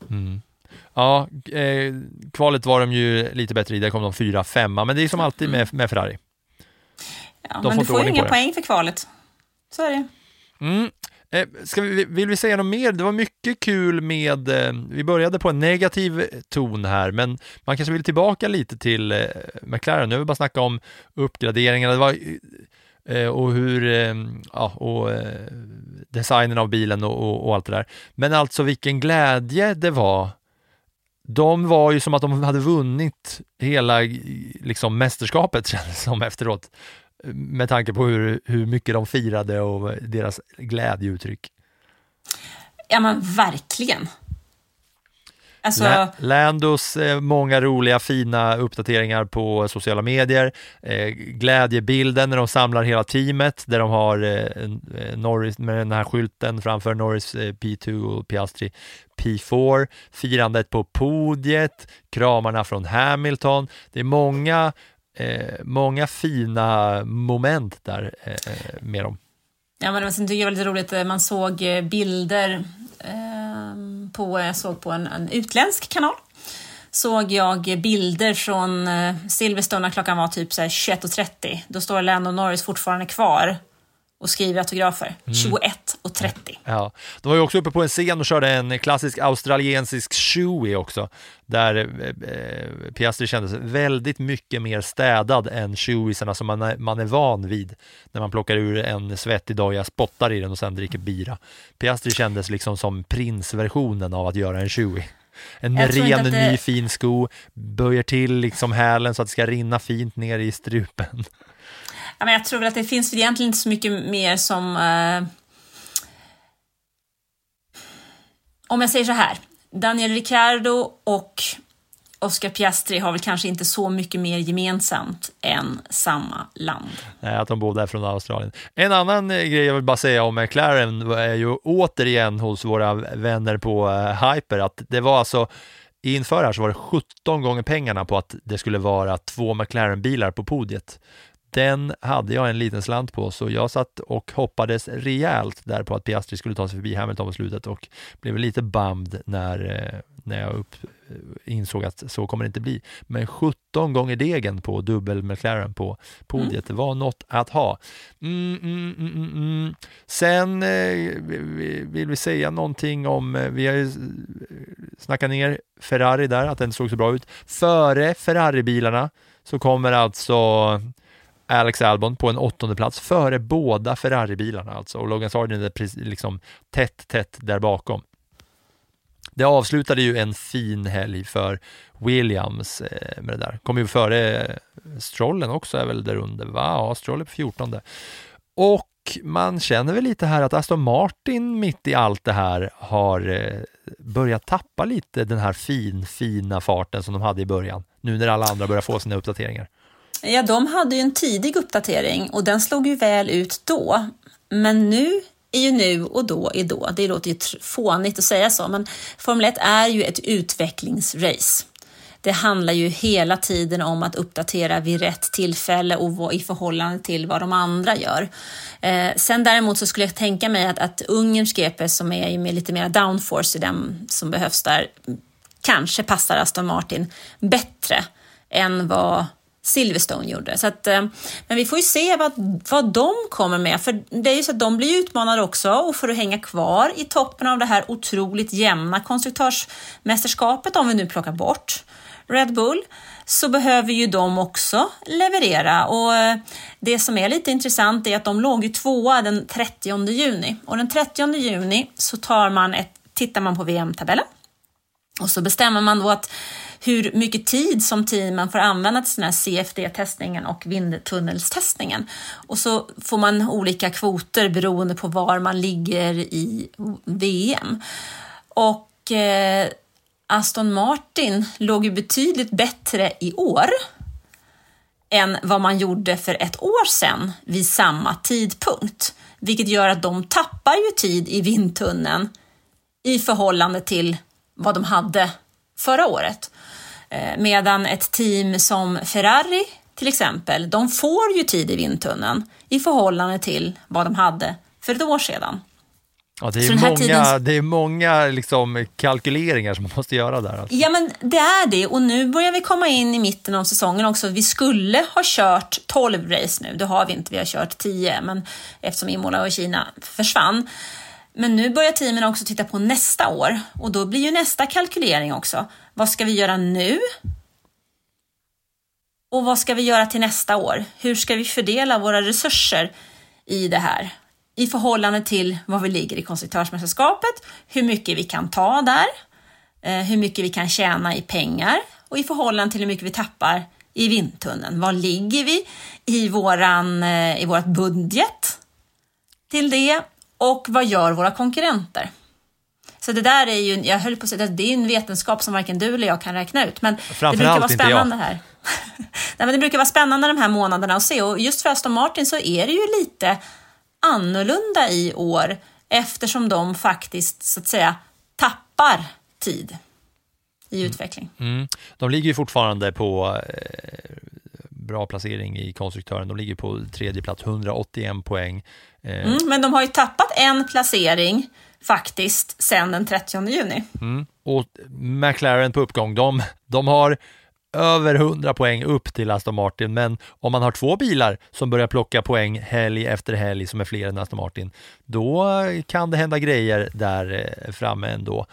Ja, kvalet var de ju lite bättre i. Där kom de 4-5, men det är som alltid med Ferrari. Ja, men du får ju inga poäng för kvalet. Så är det. Vill vi säga något mer? Det var mycket kul med, vi började på en negativ ton här, men man kanske vill tillbaka lite till McLaren. Nu vill vi bara snacka om uppgraderingarna. Det var, och hur designen av bilen och allt det där. Men alltså vilken glädje det var. De var ju som att de hade vunnit hela liksom mästerskapet, kändes som efteråt. Med tanke på hur mycket de firade och deras glädjeuttryck. Ja, men verkligen. Alltså... Landos många roliga fina uppdateringar på sociala medier, glädjebilden när de samlar hela teamet, där de har Norris med den här skylten framför, Norris P2 och Piastri P4, firandet på podiet, kramarna från Hamilton. Det är många fina moment där med dem. Ja, men sen tycker jag var lite roligt, man såg bilder jag såg på en utländsk kanal, såg jag bilder från Silverstone när klockan var typ 21:30. Då står Lando Norris fortfarande kvar och skriver autografer. 21:30. Ja, de var ju också uppe på en scen och körde en klassisk australiensisk shoey också, där Piastri kändes väldigt mycket mer städad än shoeisarna som man är van vid när man plockar ur en svettig doja, spottar i den och sen dricker bira. Piastri kändes liksom som prinsversionen av att göra en shoey. En ren ny fin sko, böjer till liksom hälen så att det ska rinna fint ner i strupen. Ja, men jag tror att det finns egentligen inte så mycket mer som... Om jag säger så här, Daniel Ricciardo och Oscar Piastri har väl kanske inte så mycket mer gemensamt än samma land. Nej, att de båda är från Australien. En annan grej jag vill bara säga om McLaren är ju återigen hos våra vänner på Hyper, att det var alltså inför här så var det 17 gånger pengarna på att det skulle vara 2 McLaren-bilar på podiet. Den hade jag en liten slant på, så jag satt och hoppades rejält där på att Piastri skulle ta sig förbi Hamilton på slutet och blev lite bummed när jag insåg att så kommer det inte bli. Men 17 gånger degen på dubbel McLaren på podiet, det var något att ha. Sen vill vi säga någonting om, vi har ju snackat ner Ferrari där, att den såg så bra ut. Före Ferrari-bilarna så kommer alltså Alex Albon på en 8:e plats före båda Ferrari-bilarna alltså, och Logan Sargent är liksom tätt där bakom. Det avslutade ju en fin helg för Williams med det där. Kom ju före Strollen också, är väl där under. Ja, Stroll är på 14:e. Och man känner väl lite här att Aston Martin mitt i allt det här har börjat tappa lite den här fina farten som de hade i början. Nu när alla andra börjar få sina uppdateringar. Ja, de hade ju en tidig uppdatering och den slog ju väl ut då. Men nu är ju nu och då är då. Det låter ju fånigt att säga så, men Formel 1 är ju ett utvecklingsrace. Det handlar ju hela tiden om att uppdatera vid rätt tillfälle och i förhållande till vad de andra gör. Sen däremot så skulle jag tänka mig att Ungerns GP, som är med lite mer downforce i den som behövs där, kanske passar Aston Martin bättre än vad Silverstone gjorde. Så att, men vi får ju se vad de kommer med, för det är ju så att de blir utmanade också, och för att hänga kvar i toppen av det här otroligt jämna konstruktörsmästerskapet, om vi nu plockar bort Red Bull, så behöver ju de också leverera. Och det som är lite intressant är att de låg ju 2:a den 30 juni, och den 30 juni så tittar man på VM-tabellen och så bestämmer man då att hur mycket tid som teamen får använda till den här CFD-testningen och vindtunnelstestningen. Och så får man olika kvoter beroende på var man ligger i VM. Och Aston Martin låg ju betydligt bättre i år än vad man gjorde för ett år sedan vid samma tidpunkt. Vilket gör att de tappar ju tid i vindtunneln i förhållande till vad de hade förra året. Medan ett team som Ferrari till exempel, de får ju tid i vindtunneln i förhållande till vad de hade för ett år sedan. Ja, det är många liksom kalkyleringar som man måste göra där. Alltså. Ja, men det är det, och nu börjar vi komma in i mitten av säsongen också. Vi skulle ha kört 12 race nu, det har vi inte, vi har kört 10, men eftersom Imola och Kina försvann. Men nu börjar teamen också titta på nästa år, och då blir ju nästa kalkylering också. Vad ska vi göra nu? Och vad ska vi göra till nästa år? Hur ska vi fördela våra resurser i det här? I förhållande till vad vi ligger i konstruktörsmästerskapet, hur mycket vi kan ta där, hur mycket vi kan tjäna i pengar, och i förhållande till hur mycket vi tappar i vindtunneln. Vad ligger vi i vårt budget till det? Och vad gör våra konkurrenter? Så det där är ju, jag höll på att säga, det är en vetenskap som varken du eller jag kan räkna ut. Men det brukar vara spännande här. Nej, men det brukar vara spännande de här månaderna att se. Och just för Aston Martin så är det ju lite annorlunda i år, eftersom de faktiskt så att säga tappar tid i utveckling. De ligger ju fortfarande på bra placering i konstruktören. De ligger på 3:e plats, 181 poäng. Men de har ju tappat en placering faktiskt sedan den 30 juni. Och McLaren på uppgång, de har över 100 poäng upp till Aston Martin, men om man har 2 bilar som börjar plocka poäng helg efter helg som är fler än Aston Martin, då kan det hända grejer där framme ändå.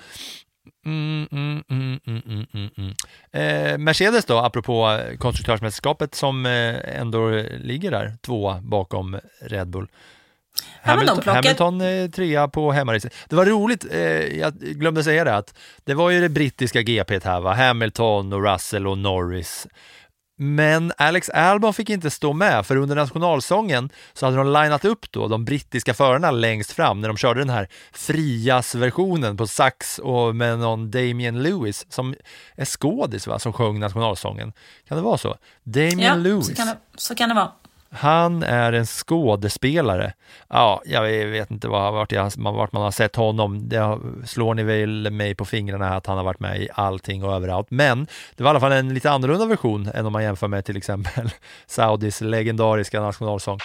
Mercedes då, apropå konstruktörsmästerskapet, som ändå ligger där 2 bakom Red Bull. Hamilton 3 på hemmaracet. Det var roligt, jag glömde säga det, att det var ju det brittiska GP här, va? Hamilton och Russell och Norris. Men Alex Albon fick inte stå med, för under nationalsången så hade de linat upp då de brittiska förarna längst fram när de körde den här Frias-versionen på sax och med någon Damien Lewis som är skådis, va, som sjöng nationalsången. Kan det vara så? Damien Lewis. Så kan det vara. Han är en skådespelare. Ja, jag vet inte vart man har sett honom. Det slår ni väl mig på fingrarna att han har varit med i allting och överallt. Men det var i alla fall en lite annorlunda version än om man jämför med till exempel Saudis legendariska nationalsång.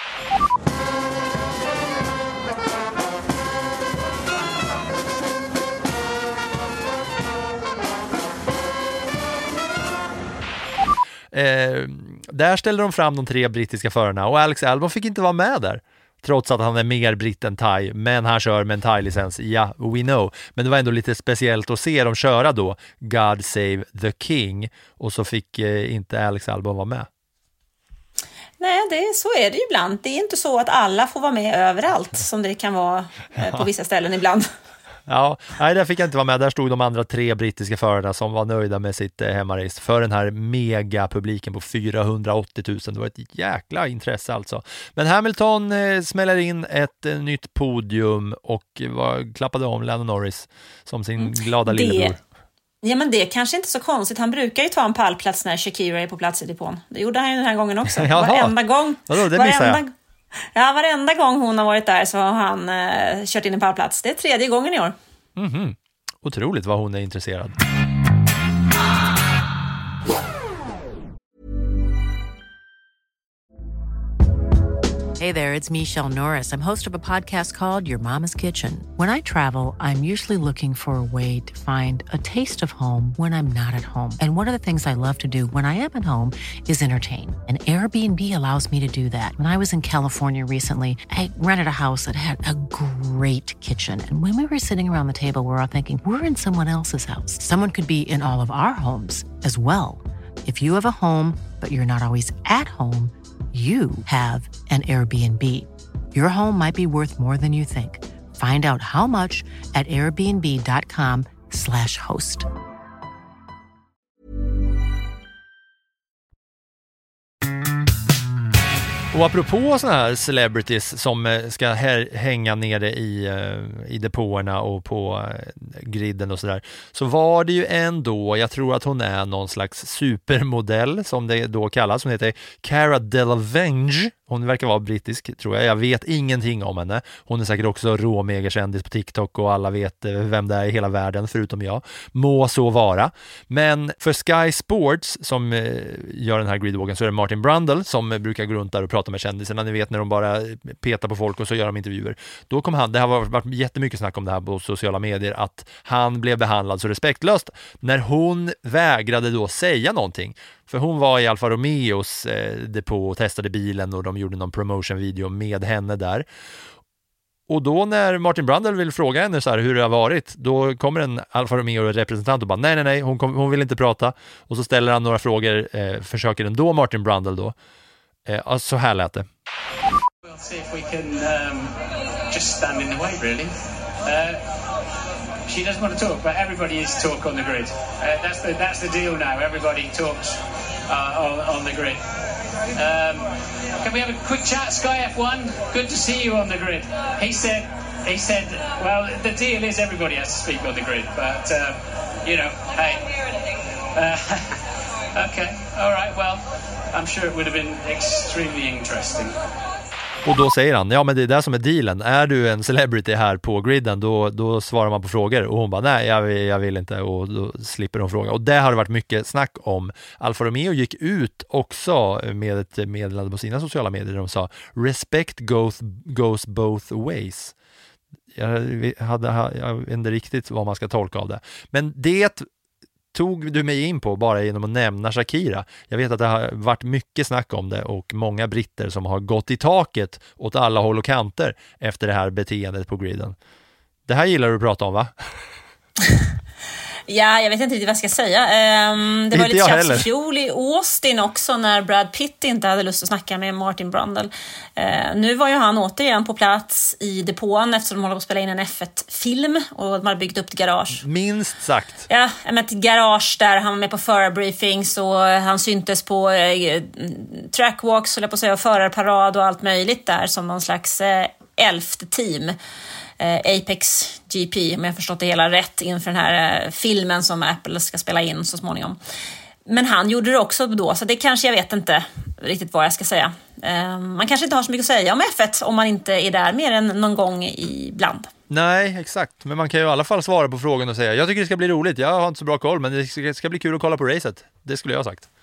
Där ställde de fram de 3 brittiska förarna och Alex Albon fick inte vara med där. Trots att han är mer britt än thai, men han kör med en thai-licens. Ja, we know. Men det var ändå lite speciellt att se dem köra då God Save the King, och så fick inte Alex Albon vara med. Nej, så är det ju ibland. Det är inte så att alla får vara med överallt som det kan vara på vissa ställen ibland. Ja, nej, där fick jag inte vara med. Där stod de andra 3 brittiska förarna som var nöjda med sitt hemmarace för den här megapubliken på 480 000. Det var ett jäkla intresse alltså. Men Hamilton smäller in ett nytt podium och klappade om Lando Norris som sin glada lillebror. Ja, men det är kanske inte så konstigt. Han brukar ju ta en pallplats när Shakira är på plats i depån. Det gjorde han ju den här gången också. Varenda gång. Vadå, det missar jag. Ja, varenda gång hon har varit där så har han kört in en pallplats. Det är 3:e gången i år. Mm-hmm. Otroligt vad hon är intresserad. Hey there, it's Michelle Norris. I'm host of a podcast called Your Mama's Kitchen. When I travel, I'm usually looking for a way to find a taste of home when I'm not at home. And one of the things I love to do when I am at home is entertain. And Airbnb allows me to do that. When I was in California recently, I rented a house that had a great kitchen. And when we were sitting around the table, we were all thinking, we're in someone else's house. Someone could be in all of our homes as well. If you have a home, but you're not always at home, you have an Airbnb. Your home might be worth more than you think. Find out how much at airbnb.com/host. Och apropå såna här celebrities som ska hänga nere i depåerna och på griden och sådär, så var det ju ändå, jag tror att hon är någon slags supermodell som det då kallas, som heter Cara Delevingne. Hon verkar vara brittisk, tror jag. Jag vet ingenting om henne. Hon är säkert också råmegakändis på TikTok och alla vet vem det är i hela världen förutom jag. Må så vara. Men för Sky Sports som gör den här gridwalken så är det Martin Brundle som brukar gå runt där och prata med kändisarna. Ni vet när de bara petar på folk och så gör de intervjuer. Då kom han, det har varit jättemycket snack om det här på sociala medier, att han blev behandlad så respektlöst när hon vägrade då säga någonting. För hon var i Alfa Romeos depå och testade bilen och de gjorde någon promotion-video med henne där. Och då när Martin Brundle vill fråga henne så här hur det har varit, då kommer en Alfa Romeo-representant och bara nej, hon vill inte prata. Och så ställer han några frågor, försöker ändå Martin Brundle då. Så här lät det. We'll see if we can just stand in the way, really. She doesn't want to talk, but everybody is talk on the grid. That's the deal now. Everybody talks on the grid. Can we have a quick chat, Sky F1? Good to see you on the grid. He said, well, the deal is everybody has to speak on the grid, but hey. Okay, all right. Well, I'm sure it would have been extremely interesting. Och då säger han, ja men det är det som är dealen. Är du en celebrity här på griden, då svarar man på frågor. Och hon bara, nej jag vill inte. Och då slipper hon fråga. Och det har det varit mycket snack om. Alfa Romeo gick ut också med ett meddelande på sina sociala medier där de sa, respect goes both ways. Jag vet inte riktigt vad man ska tolka av det. Men det tog du mig in på bara genom att nämna Shakira. Jag vet att det har varit mycket snack om det och många britter som har gått i taket åt alla håll och kanter efter det här beteendet på griden. Det här gillar du att prata om, va? Ja, jag vet inte riktigt vad jag ska säga. Det var lite tjafs i fjol i Austin också när Brad Pitt inte hade lust att snacka med Martin Brundle. Nu var ju han återigen på plats i depån eftersom de håller på att spela in en F1-film och de har byggt upp ett garage. Minst sagt. Ja, ett garage där han var med på förarbriefings och han syntes på trackwalks, eller på att säga, förarparad och allt möjligt där som någon slags 11:e team. Apex GP, om jag förstått det hela rätt, inför den här filmen som Apple ska spela in så småningom. Men han gjorde det också då, så det kanske, jag vet inte riktigt vad jag ska säga. Man kanske inte har så mycket att säga om F1 om man inte är där mer än någon gång ibland. Nej, exakt. Men man kan ju i alla fall svara på frågan och säga, jag tycker det ska bli roligt, jag har inte så bra koll, men det ska bli kul att kolla på racet. Det skulle jag ha sagt.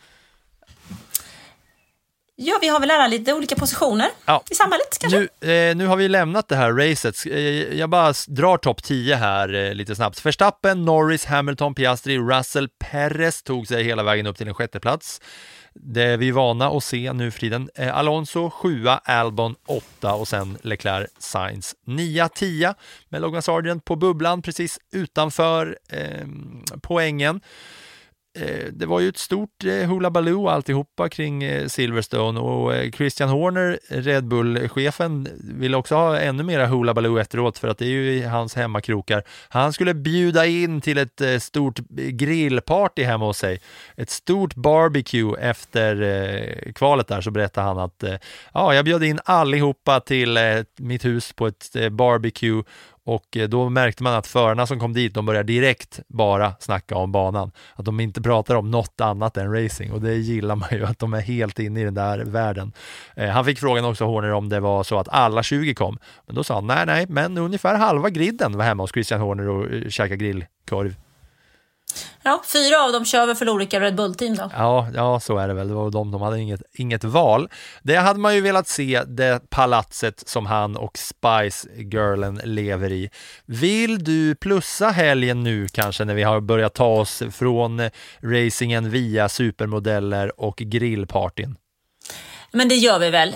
Ja, vi har väl alla lite olika positioner i samhället kanske. Nu har vi lämnat det här racet. Jag bara drar topp 10 här lite snabbt. Verstappen, Norris, Hamilton, Piastri, Russell, Perez tog sig hela vägen upp till en 6:e plats. Det är vi vana att se nu för tiden. Alonso 7, Albon 8 och sen Leclerc, Sainz 9-10 med Logan Sargent på bubblan precis utanför poängen. Det var ju ett stort hullabaloo alltihopa kring Silverstone och Christian Horner, Red Bull-chefen, vill också ha ännu mera hullabaloo efteråt för att det är ju i hans hemmakrokar. Han skulle bjuda in till ett stort grillparty hemma hos sig. Ett stort barbecue efter kvalet där, så berättade han att jag bjöd in allihopa till mitt hus på ett barbecue. Och då märkte man att förarna som kom dit, de började direkt bara snacka om banan. Att de inte pratar om något annat än racing. Och det gillar man ju, att de är helt inne i den där världen. Han fick frågan också, Horner, om det var så att alla 20 kom. Men då sa han, nej, men ungefär halva griden var hemma hos Christian Horner och käka grillkorv. Ja, 4 av dem kör väl för olika Red Bull-team då. Ja, så är det väl. Det var de hade inget val. Det hade man ju velat se, det palatset som han och Spice Girlen lever i. Vill du plussa helgen nu kanske när vi har börjat ta oss från racingen via supermodeller och grillpartyn? Men det gör vi väl.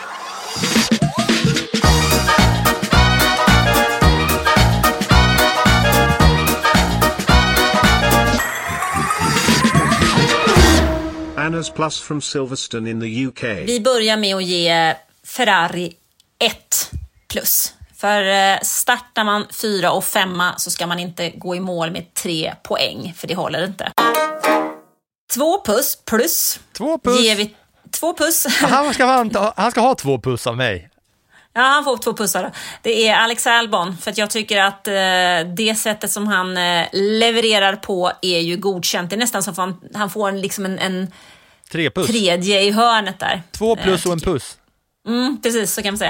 Anna's plus from Silverstone in the UK. Vi börjar med att ge Ferrari 1 plus. För startar man 4 och 5 så ska man inte gå i mål med 3 poäng, för det håller inte. 2 plus. 2 plus. Ger vi 2 plus. Han ska ha 2 plus av mig. Ja, han får 2 pussar då. Det är Alex Albon, för att jag tycker att det sättet som han levererar på är ju godkänt. Det är nästan som att han får en 3 puss. Tredje i hörnet där. 2 plus och en puss. Precis, så kan man säga.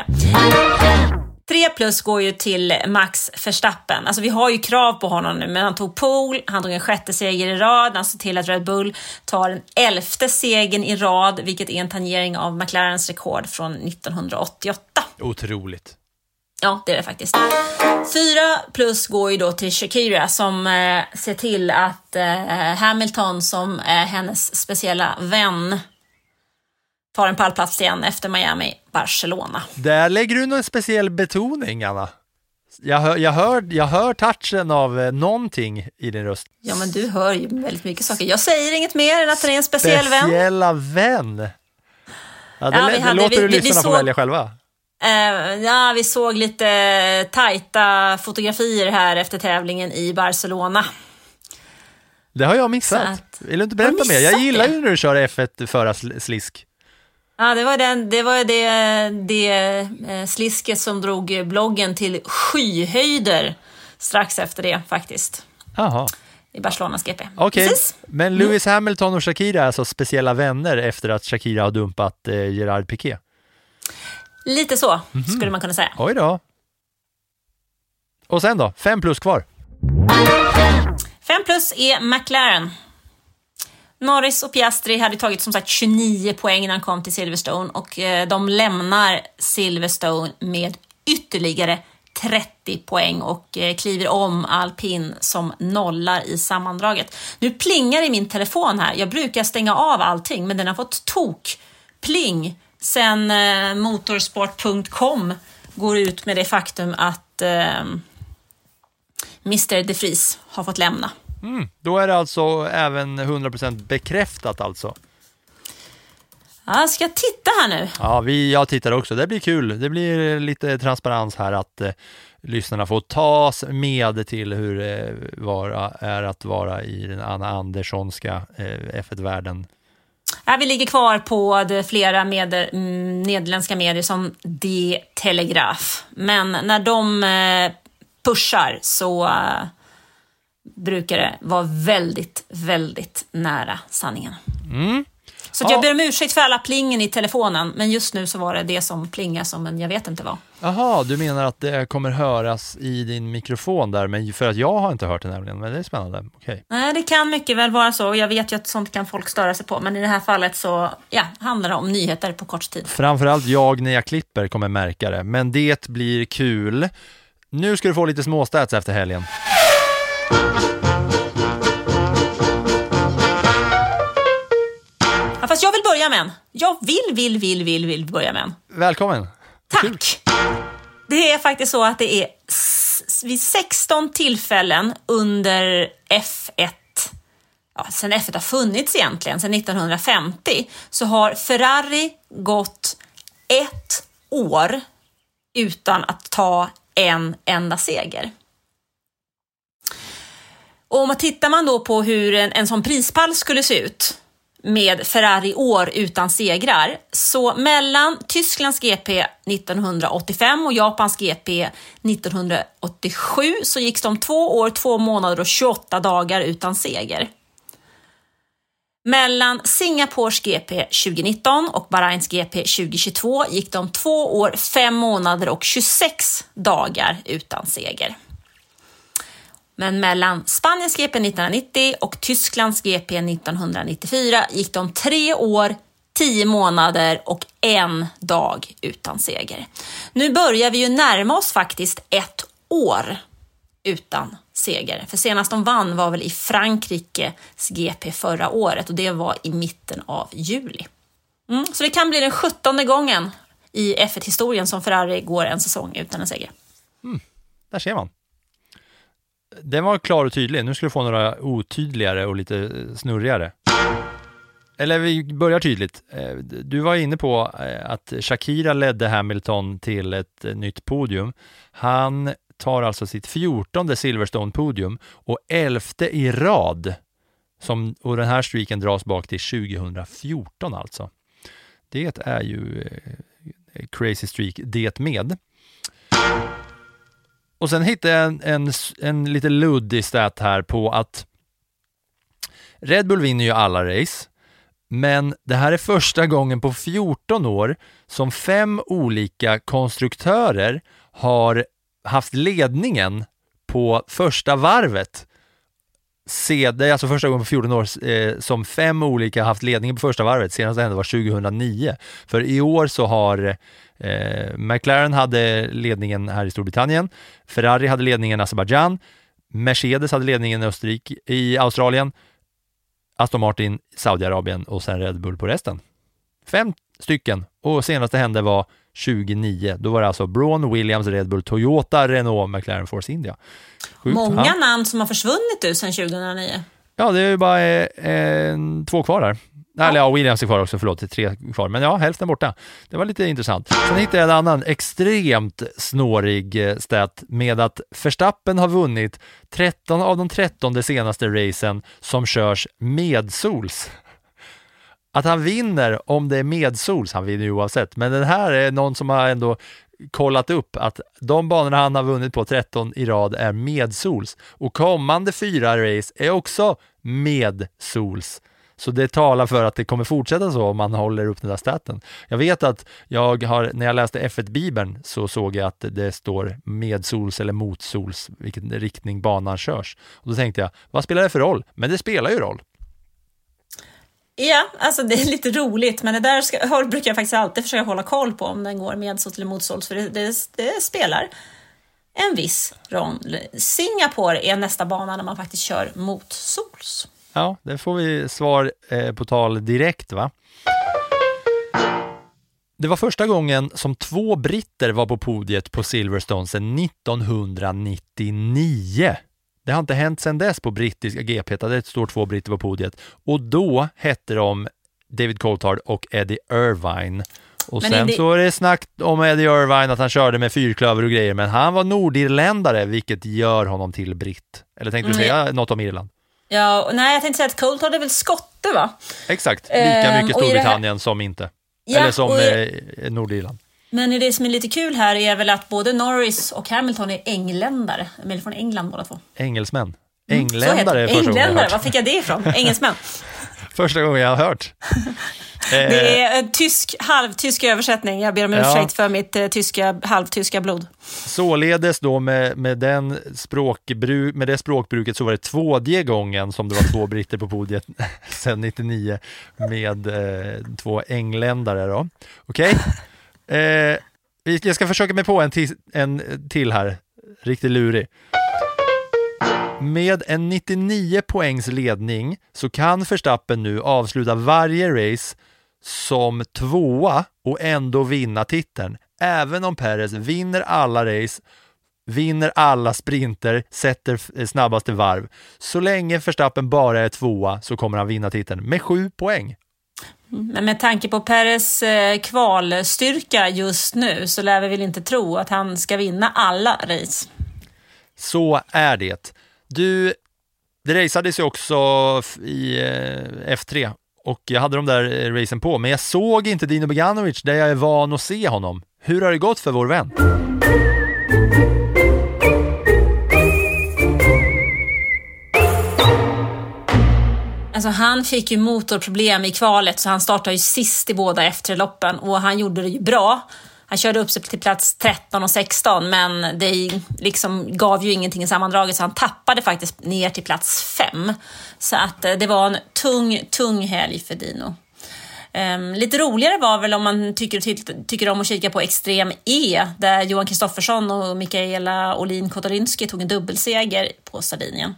3 plus går ju till Max Verstappen. Alltså vi har ju krav på honom nu, men han tog pole, han tog en 6:e seger i rad, han ser till att Red Bull tar en 11:e segern i rad, vilket är en tangering av McLarens rekord från 1988. Otroligt. Ja, det är det faktiskt. 4 plus går ju då till Shakira som ser till att Hamilton, som är hennes speciella vän, tar en pallplats igen efter Miami, Barcelona. Där lägger du någon speciell betoning, Anna. Jag hör touchen av någonting i din röst. Ja, men du hör ju väldigt mycket saker. Jag säger inget mer än att det är en speciell vän. Speciella vän? Ja, det låter du lyssna på välja själva. Vi såg lite tajta fotografier här efter tävlingen i Barcelona. Det har jag missat. Vill du inte berätta mer? Jag gillar ju när du kör F1 föra slisk. Ja, det var det slisket som drog bloggen till skyhöjder strax efter det faktiskt. Jaha. I Barcelonas GP. Okej, men Lewis Hamilton och Shakira är alltså speciella vänner efter att Shakira har dumpat Gerard Piqué. Lite så skulle man kunna säga. Oj då. Och sen då? 5 plus kvar. 5 plus är McLaren. Norris och Piastri hade tagit som sagt 29 poäng när han kom till Silverstone, och de lämnar Silverstone med ytterligare 30 poäng och kliver om Alpin som nollar i sammandraget. Nu plingar i min telefon här. Jag brukar stänga av allting, men den har fått pling sen motorsport.com går ut med det faktum att Mr. De Vries har fått lämna. Då är det alltså även 100% bekräftat alltså. Jag ska titta här nu. Ja, jag tittar också. Det blir kul. Det blir lite transparens här att lyssnarna får tas med till hur det är att vara i den Anna Anderssonska F1-världen. Vi ligger kvar på flera nederländska medier som De Telegraph. Men när de pushar så brukar det vara väldigt, väldigt nära sanningen. Så att jag ber om ursäkt för alla plingen i telefonen, men just nu så var det som plingar som en jag vet inte vad. Jaha, du menar att det kommer höras i din mikrofon där, men för att jag har inte hört det nämligen, men det är spännande. Okay. Nej, det kan mycket väl vara så. Jag vet ju att sånt kan folk störa sig på, men i det här fallet så handlar det om nyheter på kort tid. Framförallt jag när jag klipper kommer märka det, men det blir kul. Nu ska du få lite småstats efter helgen. Ja, fast jag vill börja med en. Jag vill börja med en. Välkommen. Tack. Kul. Det är faktiskt så att det är vid 16 tillfällen under F1, sen F1 har funnits egentligen, sen 1950, så har Ferrari gått 1 år utan att ta en enda seger. Och om man tittar då på hur en sån prispall skulle se ut med Ferrari år utan segrar, så mellan Tysklands GP 1985 och Japans GP 1987 så gick de 2 år, 2 månader och 28 dagar utan seger. Mellan Singapores GP 2019 och Bahrains GP 2022 gick de 2 år, 5 månader och 26 dagar utan seger. Men mellan Spaniens GP 1990 och Tysklands GP 1994 gick de 3 år, 10 månader och 1 dag utan seger. Nu börjar vi ju närma oss faktiskt 1 år utan seger. För senast de vann var väl i Frankrikes GP förra året, och det var i mitten av juli. Så det kan bli den 17:e gången i F1-historien som Ferrari går en säsong utan en seger. Där ser man. Den var klar och tydlig. Nu ska du få några otydligare och lite snurrigare. Eller vi börjar tydligt. Du var inne på att Shakira ledde Hamilton till ett nytt podium. Han tar alltså sitt 14:e Silverstone-podium och 11:e i rad. Och den här streaken dras bak till 2014 alltså. Det är ju crazy streak det med. Och sen hittade jag en lite luddig stat här på att Red Bull vinner ju alla race, men det här är första gången på 14 år som 5 olika konstruktörer har haft ledningen på första varvet. Det är alltså första gången på 14 år som 5 olika haft ledningen på första varvet. Senast det hände var 2009. För i år så har McLaren hade ledningen här i Storbritannien, Ferrari hade ledningen i Azerbaijan, Mercedes hade ledningen i Australien, Aston Martin i Saudiarabien och sen Red Bull på resten. 5 stycken. Och senast det hände var 2009. Då var det alltså Braun, Williams, Red Bull, Toyota, Renault, McLaren, Force India. Sjukt. Många namn som har försvunnit sedan 2009. Ja, det är ju bara 2 kvar här. Eller ja, Williams är kvar också, förlåt, det är 3 kvar. Men ja, hälften borta. Det var lite intressant. Sen hittade jag en annan extremt snårig stat med att Verstappen har vunnit 13 av de 13 senaste racen som körs medsols. Att han vinner om det är medsols, han vinner ju oavsett. Men den här är någon som har ändå kollat upp att de banorna han har vunnit på 13 i rad är medsols. Och kommande 4 race är också medsols. Så det talar för att det kommer fortsätta så om man håller upp den där staten. Jag vet att när jag läste F1-bibeln så såg jag att det står medsols eller motsols, vilken riktning banan körs. Och då tänkte jag, vad spelar det för roll? Men det spelar ju roll. Ja, alltså det är lite roligt, men det där brukar jag faktiskt alltid försöka hålla koll på om den går medsols eller motsols, för det spelar en viss roll. Singapore är nästa bana när man faktiskt kör motsols. Ja, det får vi svar på tal direkt, va? Det var första gången som 2 britter var på podiet på Silverstone sedan 1999. Det har inte hänt sedan dess på brittiska GP, där det står 2 britter på podiet. Och då hette de David Coulthard och Eddie Irvine. Och men sen så är det snack om Eddie Irvine att han körde med fyrklöver och grejer, men han var nordirländare, vilket gör honom till britt. Eller tänkte du säga något om Irland? Ja, nej, jag tänkte säga att Coulthard är väl skotte, va? Exakt, lika mycket Storbritannien som inte. Ja, eller som Nordirland. Men det som är lite kul här är väl att både Norris och Hamilton är engländare. De är från England båda två. Engelsmän. Engländare är första gången jag hört. Var fick jag det ifrån? Engelsmän. Första gången jag har hört. Det är en halvtysk översättning. Jag ber om ursäkt för mitt halvtyska blod. Således då med det språkbruket så var det 2:e gången som det var 2 britter på podiet sedan 99 med 2 engländare då. Okej? Jag ska försöka mig på en till här. Riktigt lurig. Med en 99 poängs ledning så kan Verstappen nu avsluta varje race som 2:a och ändå vinna titeln. Även om Perez vinner alla race, vinner alla sprinter, sätter snabbaste varv. Så länge Verstappen bara är 2:a så kommer han vinna titeln med 7 poäng. Men med tanke på Perez kvalstyrka just nu så lär vi väl inte tro att han ska vinna alla race. Så är det. Det raceades ju också i F3 och jag hade de där racen på, men jag såg inte Dino Beganovic där jag är van att se honom. Hur har det gått för vår vän? Alltså han fick ju motorproblem i kvalet så han startade ju sist i båda F3-loppen och han gjorde det ju bra. Han körde upp sig till plats 13 och 16 men det liksom gav ju ingenting i sammandraget så han tappade faktiskt ner till plats 5. Så att det var en tung helg för Dino. Lite roligare var väl om man tycker om att kika på Extrem E där Johan Kristoffersson och Mikaela Olin Kotolinski tog en dubbelseger på Sardinien.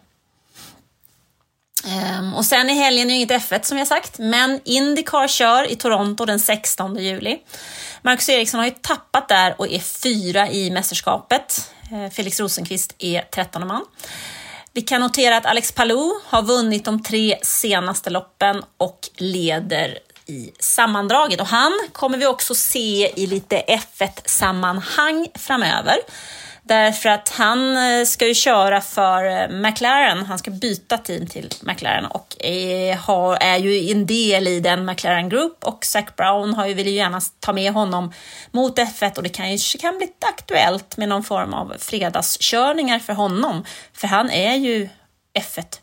Och sen i helgen är ju inget F1 som jag sagt, men IndyCar kör i Toronto den 16 juli. Marcus Eriksson har ju tappat där och är 4 i mästerskapet. Felix Rosenqvist är 13 man. Vi kan notera att Alex Palou har vunnit de 3 senaste loppen och leder i sammandraget. Och han kommer vi också se i lite F1-sammanhang framöver. Därför att han ska ju köra för McLaren. Han ska byta team till McLaren och är ju en del i den McLaren Group. Och Zac Brown vill ju gärna ta med honom mot F1 och det kan bli aktuellt med någon form av fredagskörningar för honom. För han är ju F1,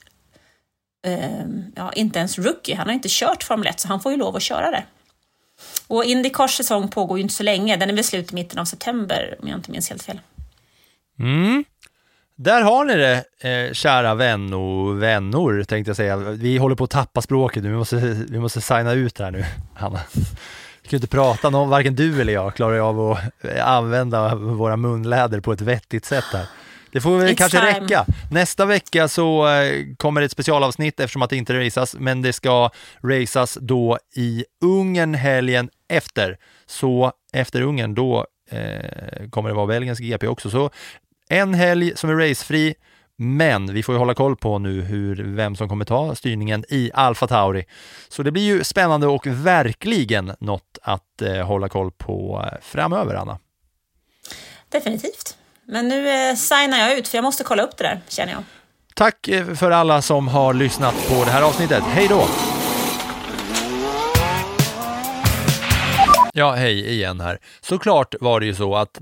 inte ens rookie. Han har inte kört Formel 1 så han får ju lov att köra där. Och IndyCars säsong pågår ju inte så länge. Den är väl slut i mitten av september om jag inte minns helt fel. Där har ni det, kära vänner tänkte jag säga. Vi håller på att tappa språket nu. Vi måste signa ut här nu, Hanna. Vi kan inte prata någon, varken du eller jag klarar av att använda våra munläder på ett vettigt sätt här. Det får väl kanske räcka. Nästa vecka så kommer ett specialavsnitt eftersom att det inte raceas, men det ska raceas då i Ungern helgen efter. Så efter Ungern då kommer det vara Belgiens GP också. Så en helg som är racefri, men vi får ju hålla koll på nu vem som kommer ta styrningen i Alfa Tauri. Så det blir ju spännande och verkligen något att hålla koll på framöver, Anna. Definitivt. Men nu signar jag ut för jag måste kolla upp det där, känner jag. Tack för alla som har lyssnat på det här avsnittet. Hej då! Ja, hej igen här. Såklart var det ju så att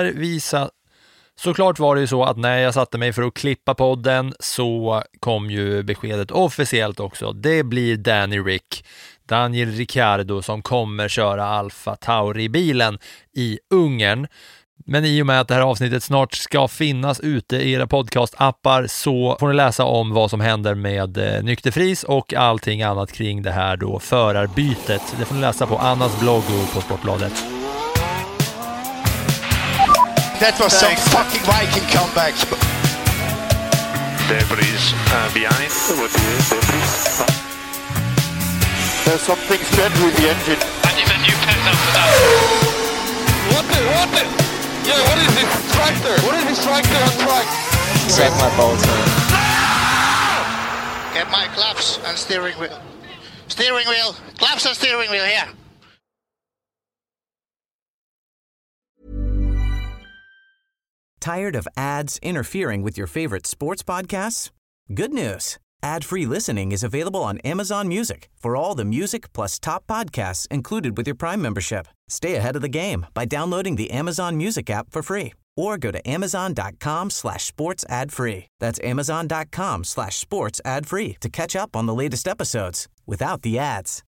när jag satte mig för att klippa podden så kom ju beskedet officiellt också. Det blir Daniel Ricciardo som kommer köra Alfa Tauri-bilen i Ungern. Men i och med att det här avsnittet snart ska finnas ute i era podcast-appar så får ni läsa om vad som händer med Nykterfris och allting annat kring det här då förarbytet. Det får ni läsa på Annas blogg och på Sportbladet. That was some fucking Viking comeback. Debris behind. There's something strange with the engine. And you pent after that. What? Yeah, what is this tractor? What is this tractor on track? Check my bolts, man. Get my claps and steering wheel. Steering wheel. Claps and steering wheel here. Tired of ads interfering with your favorite sports podcasts? Good news. Ad-free listening is available on Amazon Music for all the music plus top podcasts included with your Prime membership. Stay ahead of the game by downloading the Amazon Music app for free or go to amazon.com/sports ad free. That's amazon.com/sports ad free to catch up on the latest episodes without the ads.